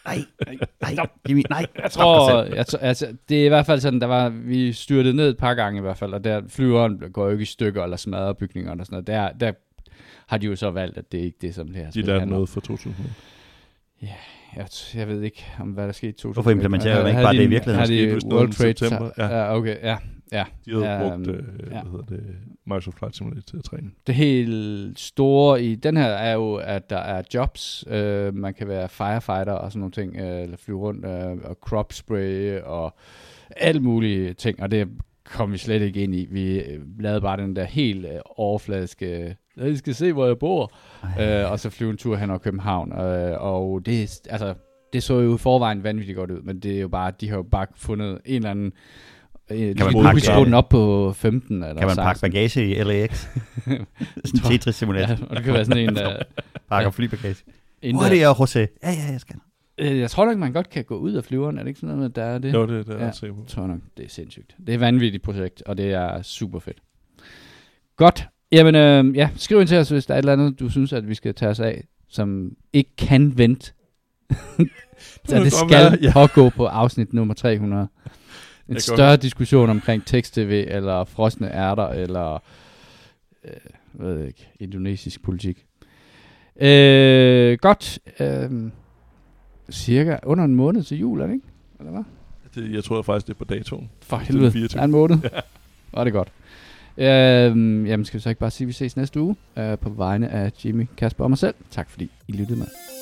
Jimmy, nej. Jeg tror, altså, det er i hvert fald sådan, vi styrtede ned et par gange i hvert fald, og der flyveren går jo ikke i stykker eller smadrer bygninger eller sådan noget. Der har de jo så valgt, at det ikke det, som det her spil handler. De lærte noget for 2000. Ja, jeg ved ikke, om hvad der skete i 2000. Hvorfor implementerer man ikke bare det i virkeligheden? Har de World Trade Center? Ja, okay, ja. De havde brugt, Microsoft Flight Simulator til at træne. Det helt store i den her er jo, at der er jobs. Man kan være firefighter og sådan nogle ting, eller flyve rundt og crop spray og alle mulige ting, og det kom vi slet ikke ind i. Vi lavede bare den der helt overfladiske, jeg skal se, hvor jeg bor, og så flyve en tur hen over København. Og det så jo i forvejen vanvittigt godt ud, men det er jo bare, de har jo bare fundet en eller anden. Kan man pakke den op på 15 eller 16. Kan man pakke bagage i LAX? Sådan en Tetris-simulator. Ja, og det kan være sådan en, der pakker flybagage. Hvor er det, José? Ja, jeg skal. Jeg tror nok, man godt kan gå ud af flyveren. Er det ikke sådan noget, der er det? Jo, det er jeg sikker på. Jeg tror nok, det er sindssygt. Det er et vanvittigt projekt, og det er super fedt. Godt. Jamen, skriv ind til os, hvis der er et eller andet, du synes, at vi skal tage os af, som ikke kan vente. Så det skal pågå på afsnit nummer 300. En større diskussion omkring tekst-tv, eller frosne ærter, eller ved jeg ikke, indonesisk politik. Godt. Cirka under en måned til jul, er det ikke? Eller hvad? Jeg tror faktisk, det er på datoen. For helvede, der er en måned. Var det godt. Jamen, skal vi så ikke bare sige, at vi ses næste uge på vegne af Jimmy, Kasper og mig selv. Tak fordi I lyttede med.